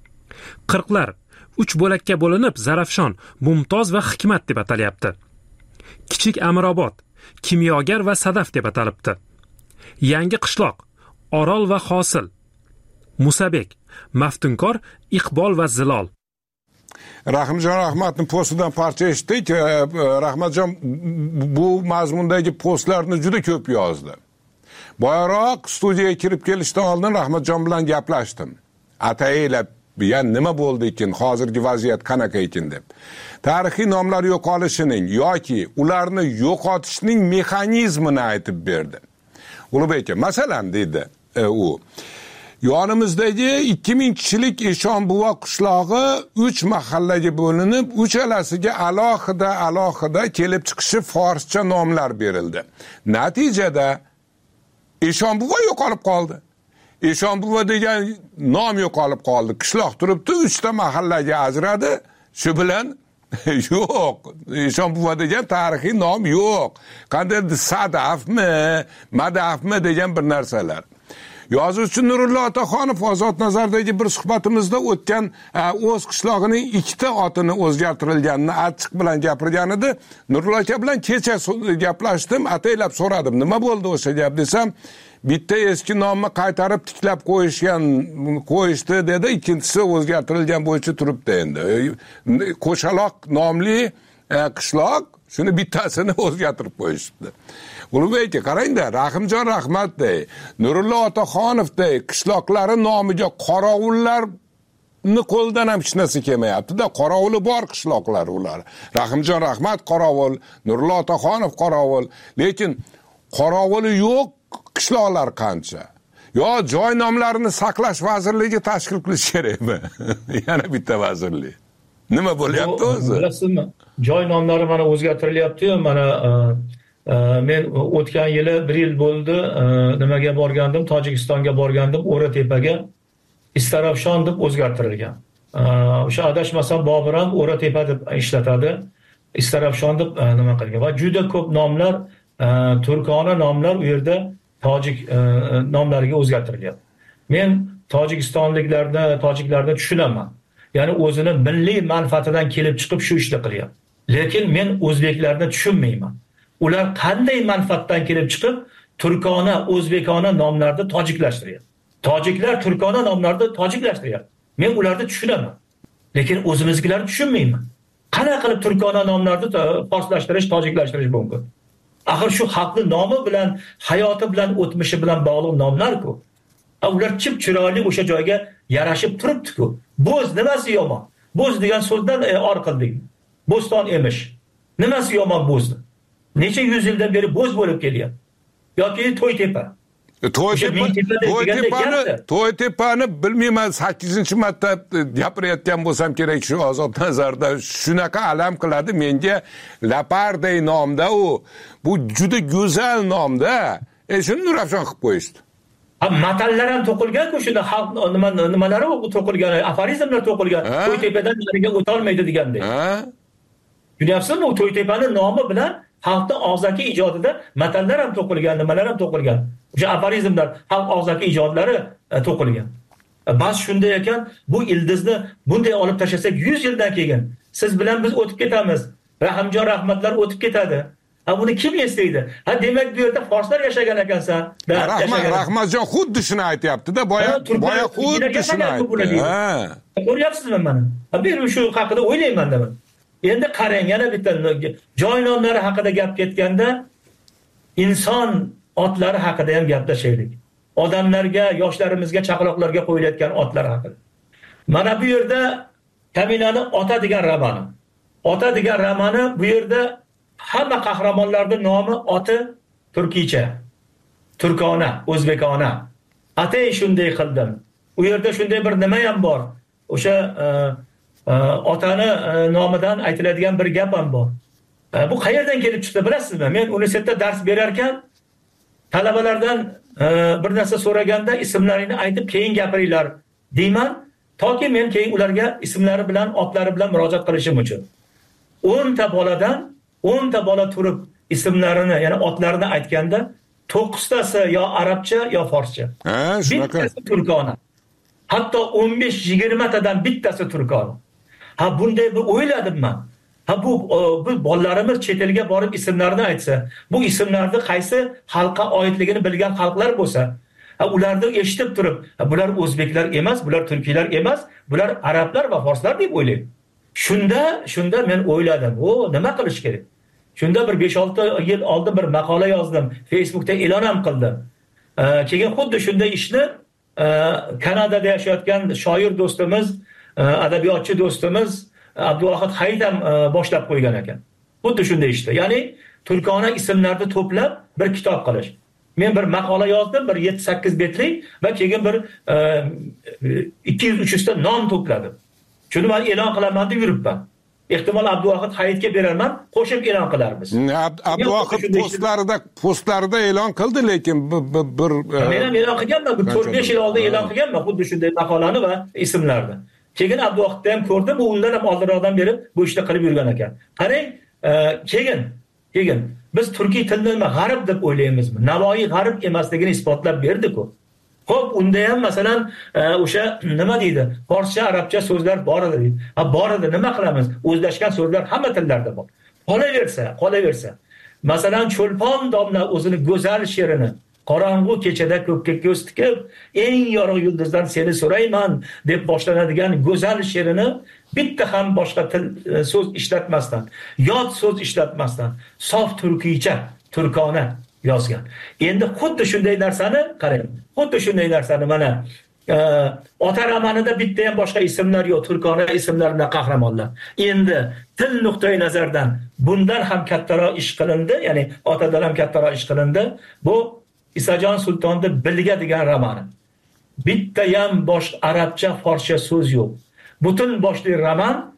Qirqlar uch bo'lakka bo'linib Zarafshon, Mumtoz va Hikmat deb atalyapti. Kichik Amirobod, Kimyogar va Sadaf deb atalibdi. Yangi qishloq Orol va Hosil, Musabek, Maftunkor, Iqbol va Zilol. Rahimjon Rahmatning postidan parcha eshitdik. Rahmatjon bu mazmundagi postlarni juda ko'p yozdi. Boyaroq studiyaga kirib kelishdan oldin Rahmatjon bilan gaplashdim. Ataylab "Ya nima bo'ldi ekan, hozirgi vaziyat qanaqa ekan" deb. Tarixiy nomlar yo'qolishining yoki ularni yo'qotishning mexanizmini aytib berdi. Ulug'bek aka, masalan dedi e, u yonimizdagi ikki ming kishilik Eshonbuva qishlog'i uch mahallaga bo'linib, uchalasiga alohida alohida kelib chiqishi forscha nomlar berildi. Natijada Eshonbuva yo'qolib qoldi. Eshonbuva degan nom yo'qolib qoldi. Qishloq turibdi, uchta mahallaga ajradi. Shu bilan yo'q. Eshonbuva degan tarixiy nom yo'q. Qanday Sadafmi, Madafmi degan bir narsalar. Yozuvchi Nurullo Otaxonov Ozod Nazardagi bir suhbatimizda o'tgan o'z qishlog'ining ikkita otini o'zgartirilganini achchiq bilan gapirgan edi. Nurullo aka bilan kecha gaplashdim, ataylab so'radim, nima bo'ldi o'sha gap desam, bitta eski nomni qaytarib tiklab qo'yishgan, qo'yishdi dedi, ikkinchisi o'zgartirilgan bo'yicha turibdi endi. Qo'shaloq nomli qishloq, shuni bittasini o'zgartirib qo'yishdi. Ulug'bek aka, qarangda, Rahimjon Rahmatday, Nurullo Otaxonovday qishloqlari nomiga qorovullarni qo'ldan ham hech narsa kelmayapti-da. Qorovuli bor qishloqlar ular. Rahimjon Rahmat qorovul, Nurullo Otaxonov qorovul, lekin qorovuli yo'q qishloqlar qancha. Yo joy nomlarini saqlash vazirligi tashkil qilish kerakmi? Yana bitta vazirlik. Nima bo'lyapti o'zi? Bilasizmi? Joy nomlari mana o'zgartirilyapti-yu, mana men o'tgan yili bir yil bo'ldi, nimaga borgandim, Tojikistonga borgandim, O'ratepaga Istarafshon deb o'zgartirilgan. O'sha adashmasam Bobur ham O'ratepa deb ishlatadi, Istarafshon deb nima qilgan va juda ko'p nomlar, turkona nomlar u yerda tojik nomlariga o'zgartirilgan. Men tojikistonliklarni, tojiklarni tushunaman. Ya'ni o'zini milliy manfaatidan kelib chiqib shu ishni qilyapti. Lekin men o'zbeklarni tushunmayman. Ular qanday manfaatdan kelib chiqib turkona, o'zbekona nomlarni tojiklashtiryapti. Tojiklar turkona nomlarni tojiklashtiryapti. Men ularni tushunaman. Lekin o'zimizgilarni tushunmayman. Qanaqa qilib turkona nomlarni forslashtirish, tojiklashtirish mumkin? Axir shu xalqning nomi bilan, hayoti bilan, o'tmishi bilan bog'liq nomlar-ku. Ular chip chiroyli o'sha joyga yarashib turibdi-ku. Bo'z nimasi yomon? Bo'z degan so'zdan or qildik. Bo'ston emish. Nimasi yomon bo'zni? Necha yuz yildan beri bo'z bo'lib kelyapti. Yoki To'ytepa. To'ytepani, To'ytepani bilmayman, sakkizinchi marta gapirayotgan bo'lsam kerak shu Ozod Nazarda. Shunaqa alam qiladi menga Laparday nomda u. Bu juda go'zal nomda. E shuni Nurafshon qilib qo'yishdi. Ha, matallar ham to'qilgan-ku, shunda xalq nima nimalari to'qilgan, aforizmlar to'qilgan. To'ytepadan nariga o'ta olmaydi degandek. Ha? Tushunayapsizmi? U To'ytepaning nomi bilan xalqning og'zaki ijodida matallar ham to'qilgan, nimalar ham to'qilgan. O'sha aforizmlar, xalq og'zaki ijodlari to'qilgan. Bas shunday ekan, bu ildizni bunday olib tashlasak yuz yildan keyin siz bilan biz o'tib ketamiz. Rahimjon Rahmatlar o'tib ketadi. Ha, buni kim eslaydi? Ha, demak bu yerda forslar yashagan ekansan. Rahmat, Rahmatjon xuddi shuni aytayapti-da, boya boya xuddi shuni aytdi. Ha. Ko'ryapsizmi mana? Ha, men shu haqida o'ylayman da. Endi qarang, yana bitta joy nomlari haqida gap ketganda inson otlari haqida ham gaplashaylik. Odamlarga, yoshlarimizga, chaqaloqlarga qo'yilayotgan otlar haqida. Mana bu yerda Kaminani Ota degan romani. Ota degan romani bu yerda hamma qahramonlarning nomi oti turkicha, turkona, o'zbekona. Atay shunday qildim. U yerda shunday bir nima ham bor. O'sha otani nomidan aytiladigan bir gap ham bor. Bu qayerdan kelib chiqdi bilasizmi? Men universitetda dars berar ekan talabalardan bir narsa so'raganda ismlarini aytib keyin gapiringlar deyman, toki men keyin ularga ismlari bilan, otlari bilan murojaat qilishim uchun. o'n ta boladan o'n ta bola turib ismlarini, ya'ni otlarini aytganda to'qqiztasi yo arabcha yo forscha. Ha, shunaqa. Bittasi turkona. Hatto o'n besh yigirma tadan bittasi turkona. Ha, bunday bir o'yladim men. Ha, bu bu bolalarimiz chet elga borib ismlarini aytsa, bu ismlarning qaysi xalqqa oidligini bilgan xalqlar bo'lsa, ha, ularni eshitib turib, ha, bular o'zbeklar emas, bular turkiylar emas, bular arablar va forslar deb o'ylaydi. Shunda, shunda men o'yladim, o, nima qilish kerak? Shunda bir besh olti yil oldin bir maqola yozdim, Facebookda e'lon ham qildim. Keyin xuddi shunday ishni Kanadada yashayotgan shoir do'stimiz, adabiyotchi do'stimiz Abduvahid Hayit ham boshlab qo'ygan ekan. Xuddi shunday ishda. Ya'ni turkona ismlarni to'plab bir kitob qilish. Men bir maqola yozdim, bir yetti sakkiz betlik va keyin bir ikki yuz uch yuz ta nom to'pladim. Shuni men e'lon qilaman deb yuribman. Ehtimol Abduvahid Hayitga berarman, qo'shib e'lon qilarmiz. Abduvahid postlarida postlarida e'lon qildi, lekin bir men ham e'lon qilganman, bir to'rt besh yil oldin e'lon qilganman xuddi shunday maqolani va ismlarni. Keyin Abduvahidda ham ko'rdim, u undan ham oldinroqdan beri bu ishni qilib yurgan ekan. Qarang, keyin, keyin biz turkiy tilni g'arb deb o'ylaymizmi? Navoiy g'arb emasligini isbotlab berdi-ku. Xo'p, unda ham masalan o'sha nima deydi? Forscha, arabcha so'zlar bor edi deydi. Ha, bor edi, nima qilamiz? O'zlashgan so'zlar hamma tillarda bor. Qolaversa, qolaversa. Masalan, Cho'lpon domla o'zini go'zal she'rini qorong'u kechada ko'kka ko'z tikib, eng yorug' yulduzdan seni so'rayman deb boshlanadigan go'zal she'rini bitta ham boshqa til so'z ishlatmasdan, yot so'z ishlatmasdan, sof turkiycha, turkona yozgan. Endi xuddi shunday narsani qarang. Xuddi shunday narsani mana ota romanida bitta ham boshqa ismlar yo'q, turkona ismlar bilan qahramonlar. Endi til nuqtai nazardan bundan ham kattaroq ish qilindi, ya'ni otadan ham kattaroq ish qilindi. Bu Isajon Sultonning Bilga degan romani. Bitta ham bosh arabcha, forscha so'z yo'q. Butun boshli roman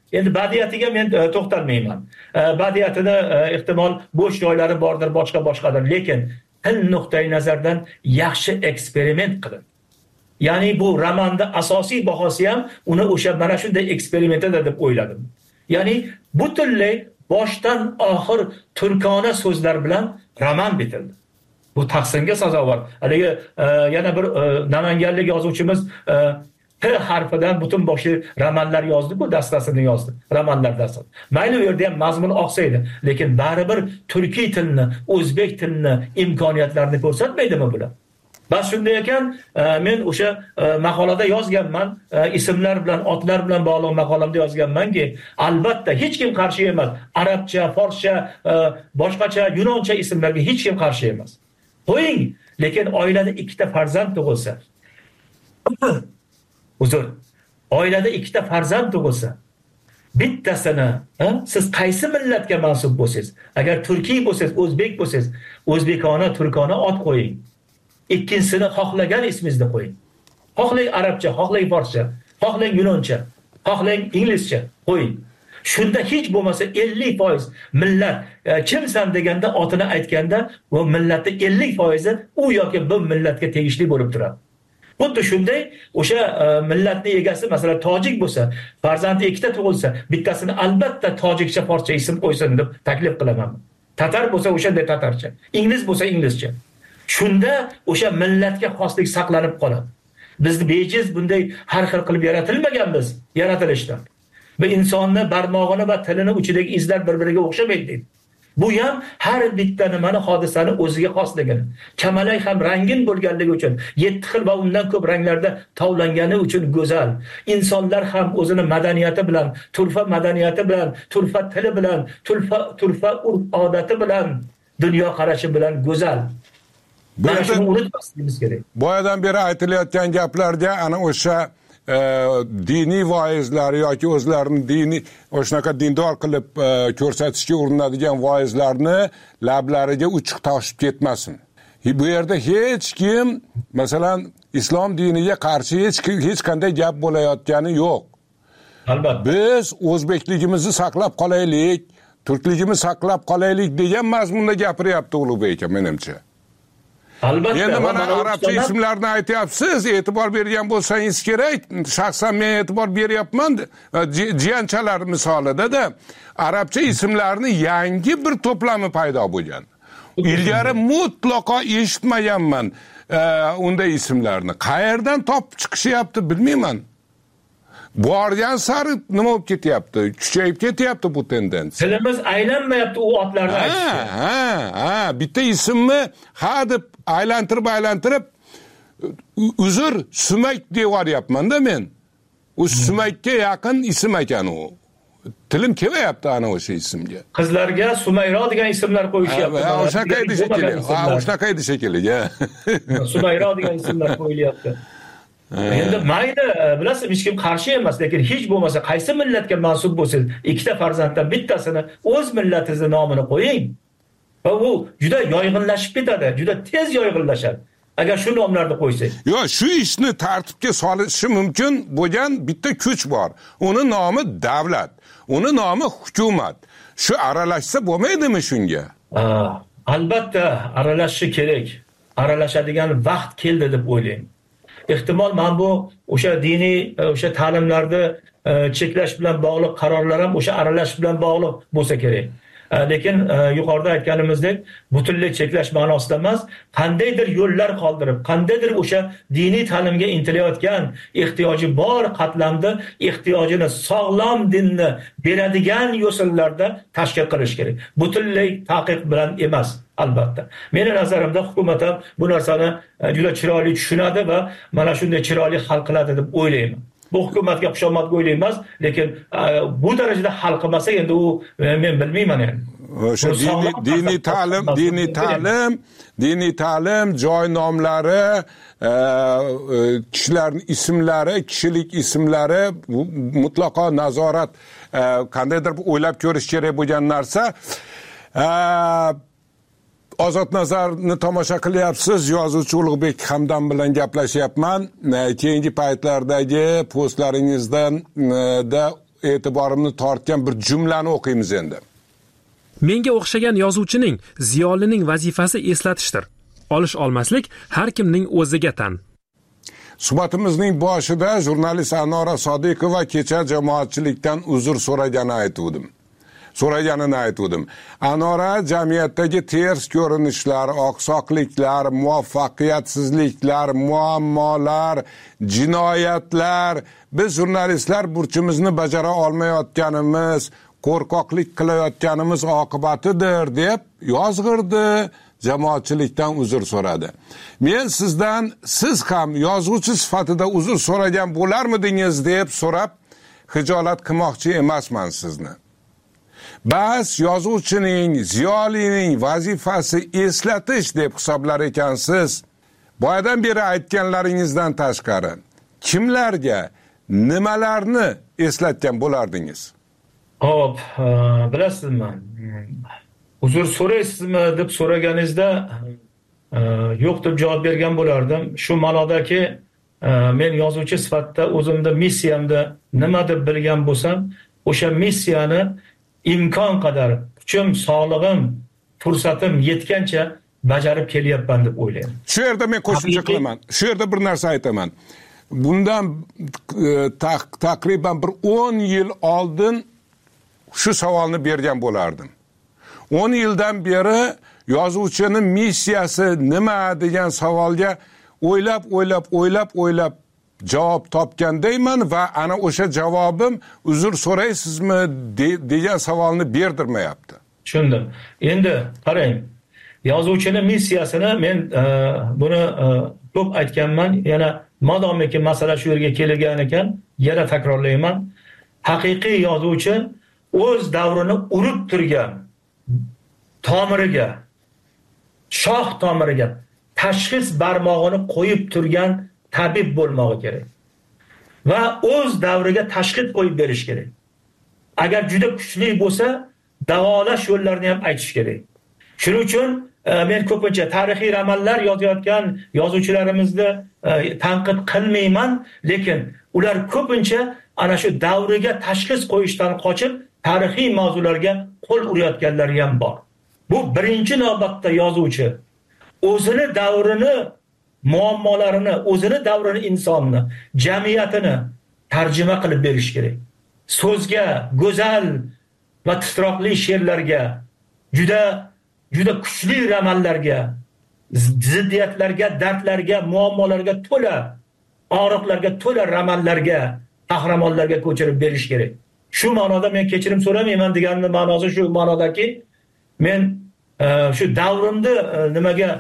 Endi badiatiga men to'xtalmayman. Badiatini ehtimol bo'sh joylari bordir, boshqa boshqadir, lekin til nuqtai nazardan yaxshi eksperiment qilin. Ya'ni bu romanda asosiy bahosi ham uni o'sha mana shunday eksperiment edi deb o'yladim. Ya'ni butunlay boshdan oxir turkona so'zlar bilan roman bitildi. Bu tahsinga sazovor. Haligi yana bir namanganlik yozuvchimiz P harfidan butun boshli romanlar yozdi, bu dastasini yozdi. Romanlar dastasi. Mayli u yerda ham mazmun oqsaydi, lekin baribir turkiy tilni, o'zbek tilni imkoniyatlarini ko'rsatmaydimi bular? Bas shunday ekan, men o'sha maqolada yozganman, ismlar bilan, otlar bilan bog'liq maqolamda yozganmanki, albatta hech kim qarshi emas. Arabcha, forscha, boshqacha, yunoncha ismlarga hech kim qarshi emas. Qo'ying, lekin oilada ikkita farzand tug'ilsa, uzr, oilada ikkita farzand tug'ilsa, bittasini, siz qaysi millatga mansub bo'lsangiz, agar turkiy bo'lsangiz, o'zbek bo'lsangiz, o'zbekona, turkona ot qo'ying. Ikkinchisini xohlagan ismingizni qo'ying. Xohlang arabcha, xohlang forscha, xohlang yunoncha, xohlang inglizcha qo'ying. Shunda hech bo'lmasa ellik foiz millat kimsan deganda otini aytganda bu millatning ellik foizi u yoki bu millatga tegishli bo'lib turadi. Xuddi shunday o'sha millatning egasi masalan tojik bo'lsa, farzandi ikkita tug'ilsa, bittasini albatta tojikcha, forscha ism qo'ysin deb taklif qilaman. Tatar bo'lsa o'shanday tatarcha, ingliz bo'lsa inglizcha. Shunda o'sha millatga xoslik saqlanib qoladi. Biz bejiz bunday har xil qilib yaratilmaganmiz yaratilishdan. Bu insonni barmog'ini va tilini uchidagi izlar bir-biriga o'xshamaydi. Bu ham har bitta nimani, hodisani o'ziga xosligini. Kamalak ham rangin bo'lganligi uchun, yetti xil va undan ko'p ranglarda tovlangani uchun go'zal. Insonlar ham o'zini madaniyati bilan, turfa madaniyati bilan, turfa tili bilan, turfa turfa urf odati bilan, dunyo qarashi bilan go'zal. Mana shuni unutmasligimiz kerak. Boyadan beri aytilayotgan gaplarga ana o'sha e, diniy voizlar yoki o'zlarini diniy o'shanaqa dindor qilib e, ko'rsatishga urinadigan voizlarni lablariga uchiq toshib ketmasin. Bu yerda hech kim masalan islom diniga qarshi hech hech qanday gap bo'layotgani yo'q. Albatta. Biz o'zbekligimizni saqlab qolaylik, turkligimizni saqlab qolaylik degan mazmunda gapiryapti Ulug'bek aka menimcha. Albatta. Endi mana arabcha ismlarni aytyapsiz, e'tibor bergan bo'lsangiz kerak. Shaxsan men e'tibor beryapman. Jiyanchalar misolida-da arabcha ismlarni yangi bir to'plami paydo bo'lgan. Ilgari mutlaqo eshitmaganman unday ismlarni. Qayerdan topib chiqishyapti bilmayman. Borgan sari nima bo'lib ketyapti? Kuchayib ketyapti bu tendensiya. Tilimiz aylanmayapti u otlarni aytishga. Ha, ha, bitta ismni ha deb aylantirib aylantirib uzr sumak deyoryapman-da men. U sumakka yaqin ism ekan u. Tilim kelmayapti ana o'sha ismga. Qizlarga Sumayro degan ismlar qo'yishyapti. Ha, o'shanaqa edi shekilli. Ha, o'shanaqa edi shekilli, ha. Sumayro degan ismlar qo'yilyapti. Endi mayli, bilasiz, hech kim qarshi emas, lekin hech bo'lmasa qaysi millatga mansub bo'lsangiz, ikkita farzanddan bittasini o'z millatingizning nomini qo'ying. Va u juda yoyg'inlashib ketadi, juda tez yoyg'inlashadi. Agar shu nomlarni qo'ysak. Yo'q, shu ishni tartibga solishi mumkin bo'lgan bitta kuch bor. Uni nomi davlat, uni nomi hukumat. Shu aralashsa bo'lmaydimi shunga? Albatta, aralashishi kerak. Aralashadigan vaqt keldi deb o'ylayman. Ehtimol men bu o'sha diniy o'sha ta'limlarni cheklash bilan bog'liq qarorlar ham o'sha aralash bilan bog'liq bo'lsa kerak. Lekin yuqorida aytganimizdek, butunlay cheklash ma'nosida emas, qandaydir yo'llar qoldirib, qandaydir o'sha diniy ta'limga intilayotgan, ehtiyoji bor qatlamda ehtiyojini sog'lom dinni beradigan yo'sinlarda tashkil qilish kerak. Butunlay taqiq bilan emas, albatta. Mening nazarimda hukumat ham bu narsani juda chiroyli tushunadi va mana shunday chiroyli hal qiladi deb o'ylayman. Bu hukumatga xushomad o'ylayman emas, lekin bu darajada hal qilmasa endi u men bilmayman endi. O'sha diniy diniy ta'lim, diniy ta'lim, diniy ta'lim, joy nomlari, kishilarning ismlari, kishilik ismlari mutlaqo nazorat qandaydir o'ylab ko'rish kerak bo'lgan narsa. Ozod Nazarni tomosha qilyapsiz. Yozuvchi Ulug'bek Hamdam bilan gaplashyapman. Keyingi paytlardagi postlaringizdan da e'tiborimni tortgan bir jumlani o'qiymiz endi. Menga o'xshagan yozuvchining, ziyolining vazifasi eslatishdir. Olish olmaslik har kimning o'ziga tan. Suhbatimizning boshida jurnalist Anora Sodiqova kecha jamoatchilikdan uzr so'raganini aytdim. So'raganini aytdim. Anora jamiyatdagi ters ko'rinishlar, oqsoqliklar, muvaffaqiyatsizliklar, muammolar, jinoyatlar, biz jurnalistlar burchimizni bajara olmayotganimiz, qo'rqoqlik qilayotganimiz oqibatidir deb yozg'irdi, jamoatchilikdan uzr so'radi. Men sizdan siz ham yozuvchi sifatida uzr so'ragan bo'larmidingiz deb so'rab hijolat qilmoqchi emasman sizni. Bas yozuvchining, ziyolining vazifasi eslatish deb hisoblar ekansiz. Boyadan beri aytganlaringizdan tashqari kimlarga, nimalarni eslatgan bo'lardingiz? Hop, bilasizmi? Uzr so'raysizmi deb so'raganingizda yo'q deb javob bergan bo'lardim. Shu ma'nodaki men yozuvchi sifatida o'zimda missiyamda nima deb bilgan bo'lsam, o'sha missiyani imkon qadar kuchim, sog'lig'im, fursatim yetgancha bajarib kelyapman deb o'ylayman. Shu yerda men qo'shimcha qilaman. Shu yerda bir narsa aytaman. Bundan taqriban bir o'n yil oldin shu savolni bergan bo'lardim. o'n yildan beri yozuvchining missiyasi nima degan savolga o'ylab, o'ylab, o'ylab, o'ylab javob topgandayman va ana o'sha javobim uzr so'raysizmi degan savolni berdirmayapti. Tushundim. Endi qarang, yozuvchining missiyasini men buni ko'p aytganman, yana modomiki masala shu yerga kelgan ekan, yana takrorlayman. Haqiqiy yozuvchi o'z davrini urib turgan tomiriga, shoh tomiriga tashxis barmog'ini qo'yib turgan tabib bo'lmoqi kerak. Va o'z davriga tashxis qo'yib berish kerak. Agar juda kuchli bo'lsa, davolash yo'llarini ham aytish kerak. Shuning uchun men ko'pincha tarixiy romanlar yozayotgan yozuvchilarimizni tanqid qilmayman, lekin ular ko'pincha ana shu davriga tashxis qo'yishdan qochib, tarixiy mavzularga qo'l urayotganlar ham bor. Bu birinchi navbatda yozuvchi o'zini davrini, muammolarini, o'zini davrini, insonni, jamiyatini tarjima qilib berish kerak. So'zga, go'zal va titroqli she'rlarga, juda juda kuchli romanlarga, ziddiyatlarga, dardlarga, muammolarga to'la, og'riqlarga to'la romanlarga, qahramonlarga ko'chirib berish kerak. Shu ma'noda men kechirim so'ramayman deganni ma'nosi shu ma'nodaki, men shu davrimni nimaga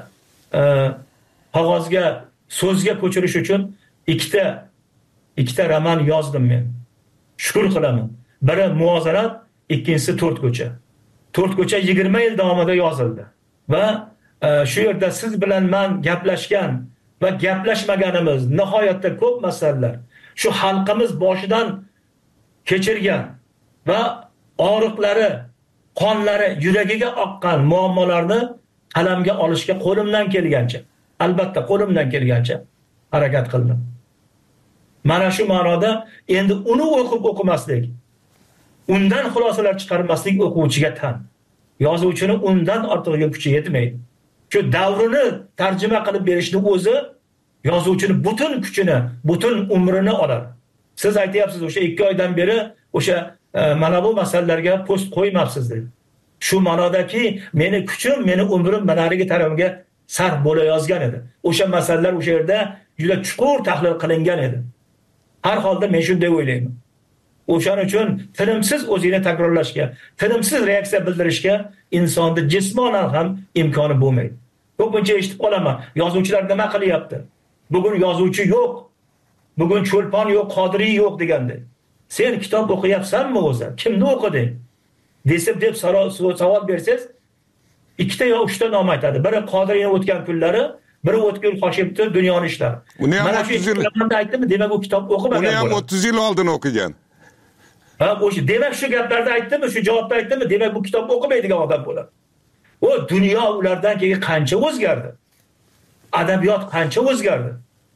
qog'ozga, so'zga ko'chirish uchun ikkita ikkita roman yozdim men. Shukr qilaman. Biri Muvozanat, ikkinchisi To'rt ko'cha. To'rt ko'cha yigirma yil davomida yozildi va shu yerda siz bilan men gaplashgan va gaplashmaganimiz nihoyatda ko'p masalalar, shu xalqimiz boshidan kechirgan va og'riqlari, qonlari yuragiga oqqan muammolarni qalamga olishga qo'limdan kelgancha, albatta qo'limdan kelgancha harakat qildim. Mana shu ma'noda endi uni o'qib o'qimaslik, undan xulosalar chiqarmaslik o'quvchiga tan. Yozuvchini undan ortig'iga kuchi yetmaydi. Shu davrini tarjima qilib berishni o'zi yozuvchini butun kuchini, butun umrini oladi. Siz aytyapsiz, o'sha ikki oydan beri o'sha mana bu masalalarga post qo'ymabsiz deb. Shu ma'nodaki meni kuchim, meni umrim manarigi tarafga sarf bo'layozgan edi. O'sha masalalar o'sha yerda juda chuqur tahlil qilingan edi. Har holda men shunday o'ylayman. O'shaning uchun tinimsiz o'zini takrorlashga, tinimsiz reaksiya bildirishga insonning jismonan ham imkoni bo'lmaydi. Ko'pincha eshitib qolaman, yozuvchilar nima qilyapti? Bugun yozuvchi yo'q. Bugun Cho'lpon yo'q, Qodiriy yo'q deganda. Sen kitob o'qiyapsanmi o'zi? Kimni o'qiding? Desib deb savol bersangiz, ikkita yo uchta nom aytadi. Biri Qodiriyning o'tgan kunlari, biri o'tkir Hoshimni dunyoni ishlari. Mana shu gaplarni aytdimi? Demak, u kitob o'qimagan. Uni ham o'ttiz yil oldin o'qigan. Ha, o'sha demak shu gaplarni aytdimi, shu javobni aytdimi? Demak, bu kitob o'qimaydigan odam bo'ladi. O dunyo ulardan keyin qancha o'zgardi? Adabiyot qancha o'zgardi?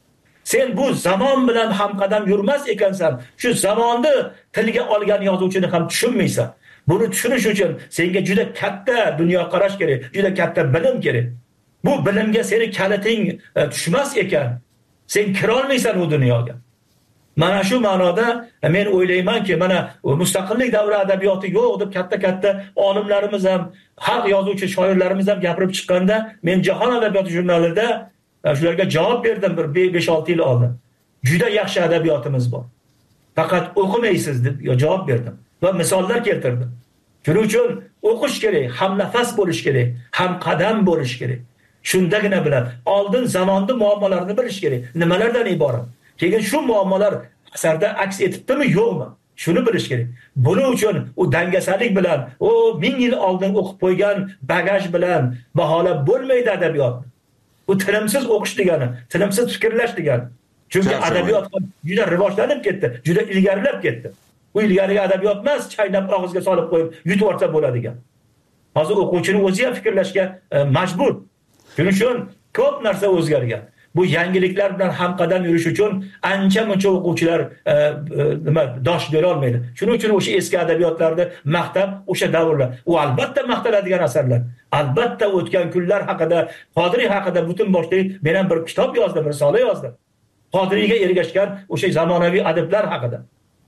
Sen bu zamon bilan hamqadam yurmas ekansan. Shu zamonni tilga olgan yozuvchini ham tushunmaysan. Buni tushunish uchun senga juda katta dunyoqarash kerak, juda katta bilim kerak. Bu bilimga seni kaliting tushmas ekan, sen kira olmaysan u dunyoga. Mana shu ma'noda men o'ylaymanki, mana mustaqillik davri adabiyoti yo'q deb katta-katta olimlarimiz ham, xalq yozuvchi shoirlarimiz ham gapirib chiqqanda, men Jahon adabiyoti jurnalida shularga javob berdim bir besh olti yil oldin. Juda yaxshi adabiyotimiz bor. Faqat o'qimaysiz deb javob berdim va misollar keltirdim. Shuning uchun o'qish kerak, ham nafas bo'lish kerak, ham qadam bo'lish kerak. Shundagina bilan oldin zamonni muammolarini bilish kerak. Nimalardan iborat? Keyin shu muammolar asarda aks etibdimi, yo'qmi? Shuni bilish kerak. Buning uchun u dangasalik bilan, o ming yil oldin o'qib qo'ygan bagaj bilan baholab bo'lmaydi adabiyotni. Bu tinimsiz o'qish degani, tinimsiz fikrlash degani. Chunki adabiyot juda rivojlanib ketdi, juda ilgarilab ketdi. Bu ilgarigi adabiyot emas, chaynab og'izga solib qo'yib yutib olsa bo'ladigan. Hozir o'quvchini o'zi ham fikrlashga e, majbur. Shuning uchun ko'p narsa o'zgargan. Bu yangiliklar bilan hamqadam yurish uchun ancha-muncha o'quvchilar e, e, nima dosh bera olmaydi. Shuning uchun o'sha eski adabiyotlarni maqtab, o'sha davrlar, u albatta maqtaladigan asarlar. Albatta o'tgan kunlar haqida, Qodiriy haqida butun boshli men ham bir kitob yozdim, risola yozdim. Qodiriyga ergashgan o'sha zamonaviy adiblar haqida.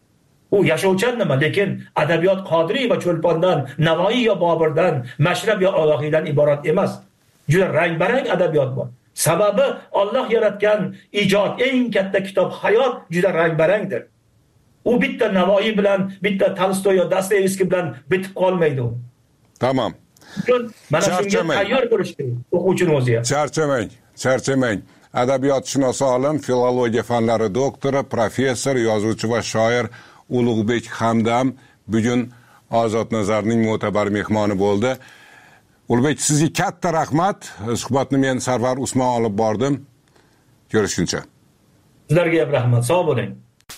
U yashovchan nima, lekin adabiyot Qodiriy va Cho'lpondan, Navoiy yo Bobirdan, Mashrab yo Avohiydan iborat emas. Juda rang-barang adabiyot bor. Sababi Alloh yaratgan ijod, eng katta kitob hayot juda rang-barangdir. U bitta Navoiy bilan, bitta Tolstoy yo Dostoyevskiy bilan bitib qolmaydi u. Tamam. Mana shunga tayyor bo'lish kerak o'quvchining o'zi ham. Charchamang, charchamang. Adabiyotshunos olim, filologiya fanlari doktori, professor, yozuvchi va shoir Ulug'bek Hamdam bugun Ozod Nazarning mo'tabar mehmoni bo'ldi. Ulug'bek, sizga katta rahmat. Suhbatni men Sarvar Usmon olib bordim. Ko'rishguncha. Sizlarga ham rahmat. Sog' bo'ling.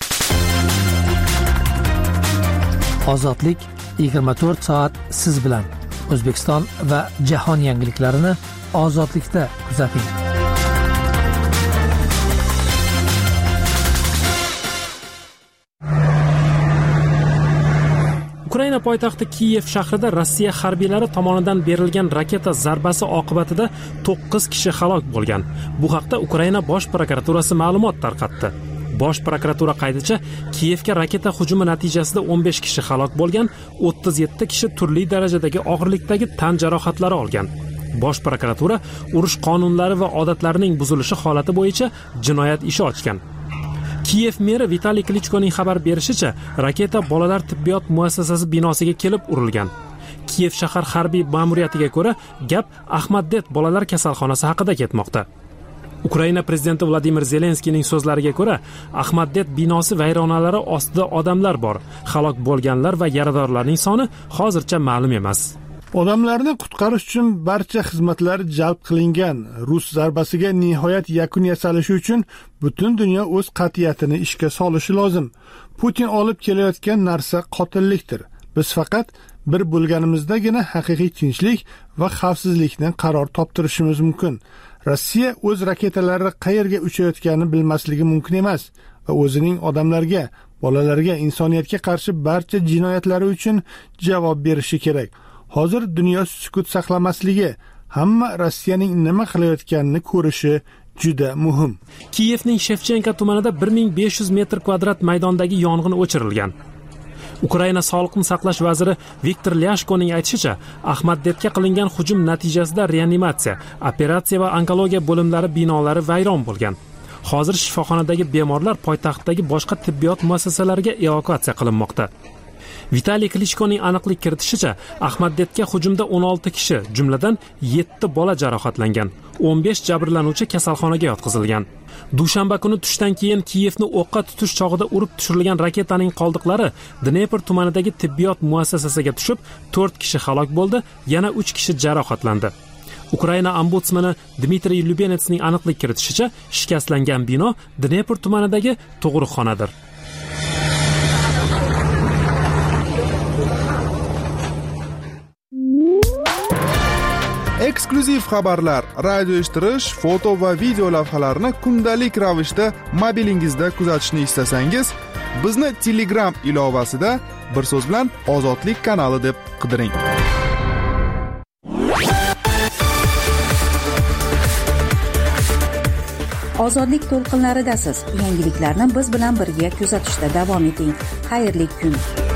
Ozodlik yigirma to'rt soat siz bilan. O'zbekiston va jahon yangiliklarini ozodlikda kuzating. Ukraina poytaxti Kiyev shahrida Rossiya harbiylari tomonidan berilgan raketa zarbasi oqibatida to'qqiz kishi halok bo'lgan. Bu haqda Ukraina bosh prokuraturasi ma'lumot tarqatdi. Bosh prokuratura qayticha, Kiyevga raketa hujumi natijasida o'n besh kishi halok bo'lgan, o'ttiz yetti kishi turli darajadagi og'irlikdagi tan jarohatlari olgan. Bosh prokuratura urush qonunlari va odatlarining buzilishi holati bo'yicha jinoyat ishi ochgan. Kiyev meri Vitaliy Klichkoning xabar berishicha, raketa bolalar tibbiyot muassasasi binosiga kelib urilgan. Kiyev shahar harbiy ma'muriyatiga ko'ra, gap Ahmaddet bolalar kasalxonasi haqida ketmoqda. Ukraina prezidenti Vladimir Zelenskiyning so'zlariga ko'ra, Ahmaddet binosi vayronalari ostida odamlar bor. Halok bo'lganlar va yaradorlarning soni hozircha ma'lum emas. Odamlarni qutqarish uchun barcha xizmatlar jalb qilingan. Rus zarbasiga nihoyat yakun yasalishi uchun butun dunyo o'z qat'iyatini ishga solishi lozim. Putin olib kelayotgan narsa qotillikdir. Biz faqat bir bo'lganimizdagina haqiqiy tinchlik va xavfsizlikni qaror toptirishimiz mumkin. Rossiya o'z raketalari qayerga uchayotganini bilmasligi mumkin emas va o'zining odamlarga, bolalarga, insoniyatga qarshi barcha jinoyatlari uchun javob berishi kerak. Hozir dunyo sukut saqlamasligi, hamma Rossiyaning nima qilayotganini ko'rishi juda muhim. Kiyevning Shevchenko tumanida bir ming besh yuz metr kvadrat maydondagi yong'in o'chirilgan. Ukraina sog'liqni saqlash vaziri Viktor Lyashkoning aytishicha, Ahmaddetga qilingan hujum natijasida reanimatsiya, operatsiya va onkologiya bo'limlari binolari vayron bo'lgan. Hozir shifoxonadagi bemorlar poytaxtdagi boshqa tibbiyot muassasalariga evakuatsiya qilinmoqda. Vitaliy Klichkoning aniqlik kiritishicha, Ahmaddetga hujumda o'n olti kishi, jumladan yetti bola jarohatlangan. o'n besh jabrlanuvchi kasalxonaga yotqizilgan. Dushanba kuni tushdan keyin Kiyevni o'qqa tutish chog'ida urib tushirilgan raketaning qoldiqlari Dnepr tumanidagi tibbiyot muassasasiga tushib, to'rt kishi halok bo'ldi, yana uch kishi jarohatlandi. Ukraina ombudsmani Dmitriy Lyubenetsning aniqlik kiritishicha, shikastlangan bino Dnepr tumanidagi tug'ruqxonadir. eksklyuziv xabarlar, radio eshittirish, foto va video lavhalarni kundalik ravishda mobilingizda kuzatishni istasangiz, bizni Telegram ilovasida bir so'z bilan Ozodlik kanali deb qidiring. Ozodlik to'lqinlaridasiz. Yangiliklarni biz bilan birga kuzatishda davom eting. Xayrli kun.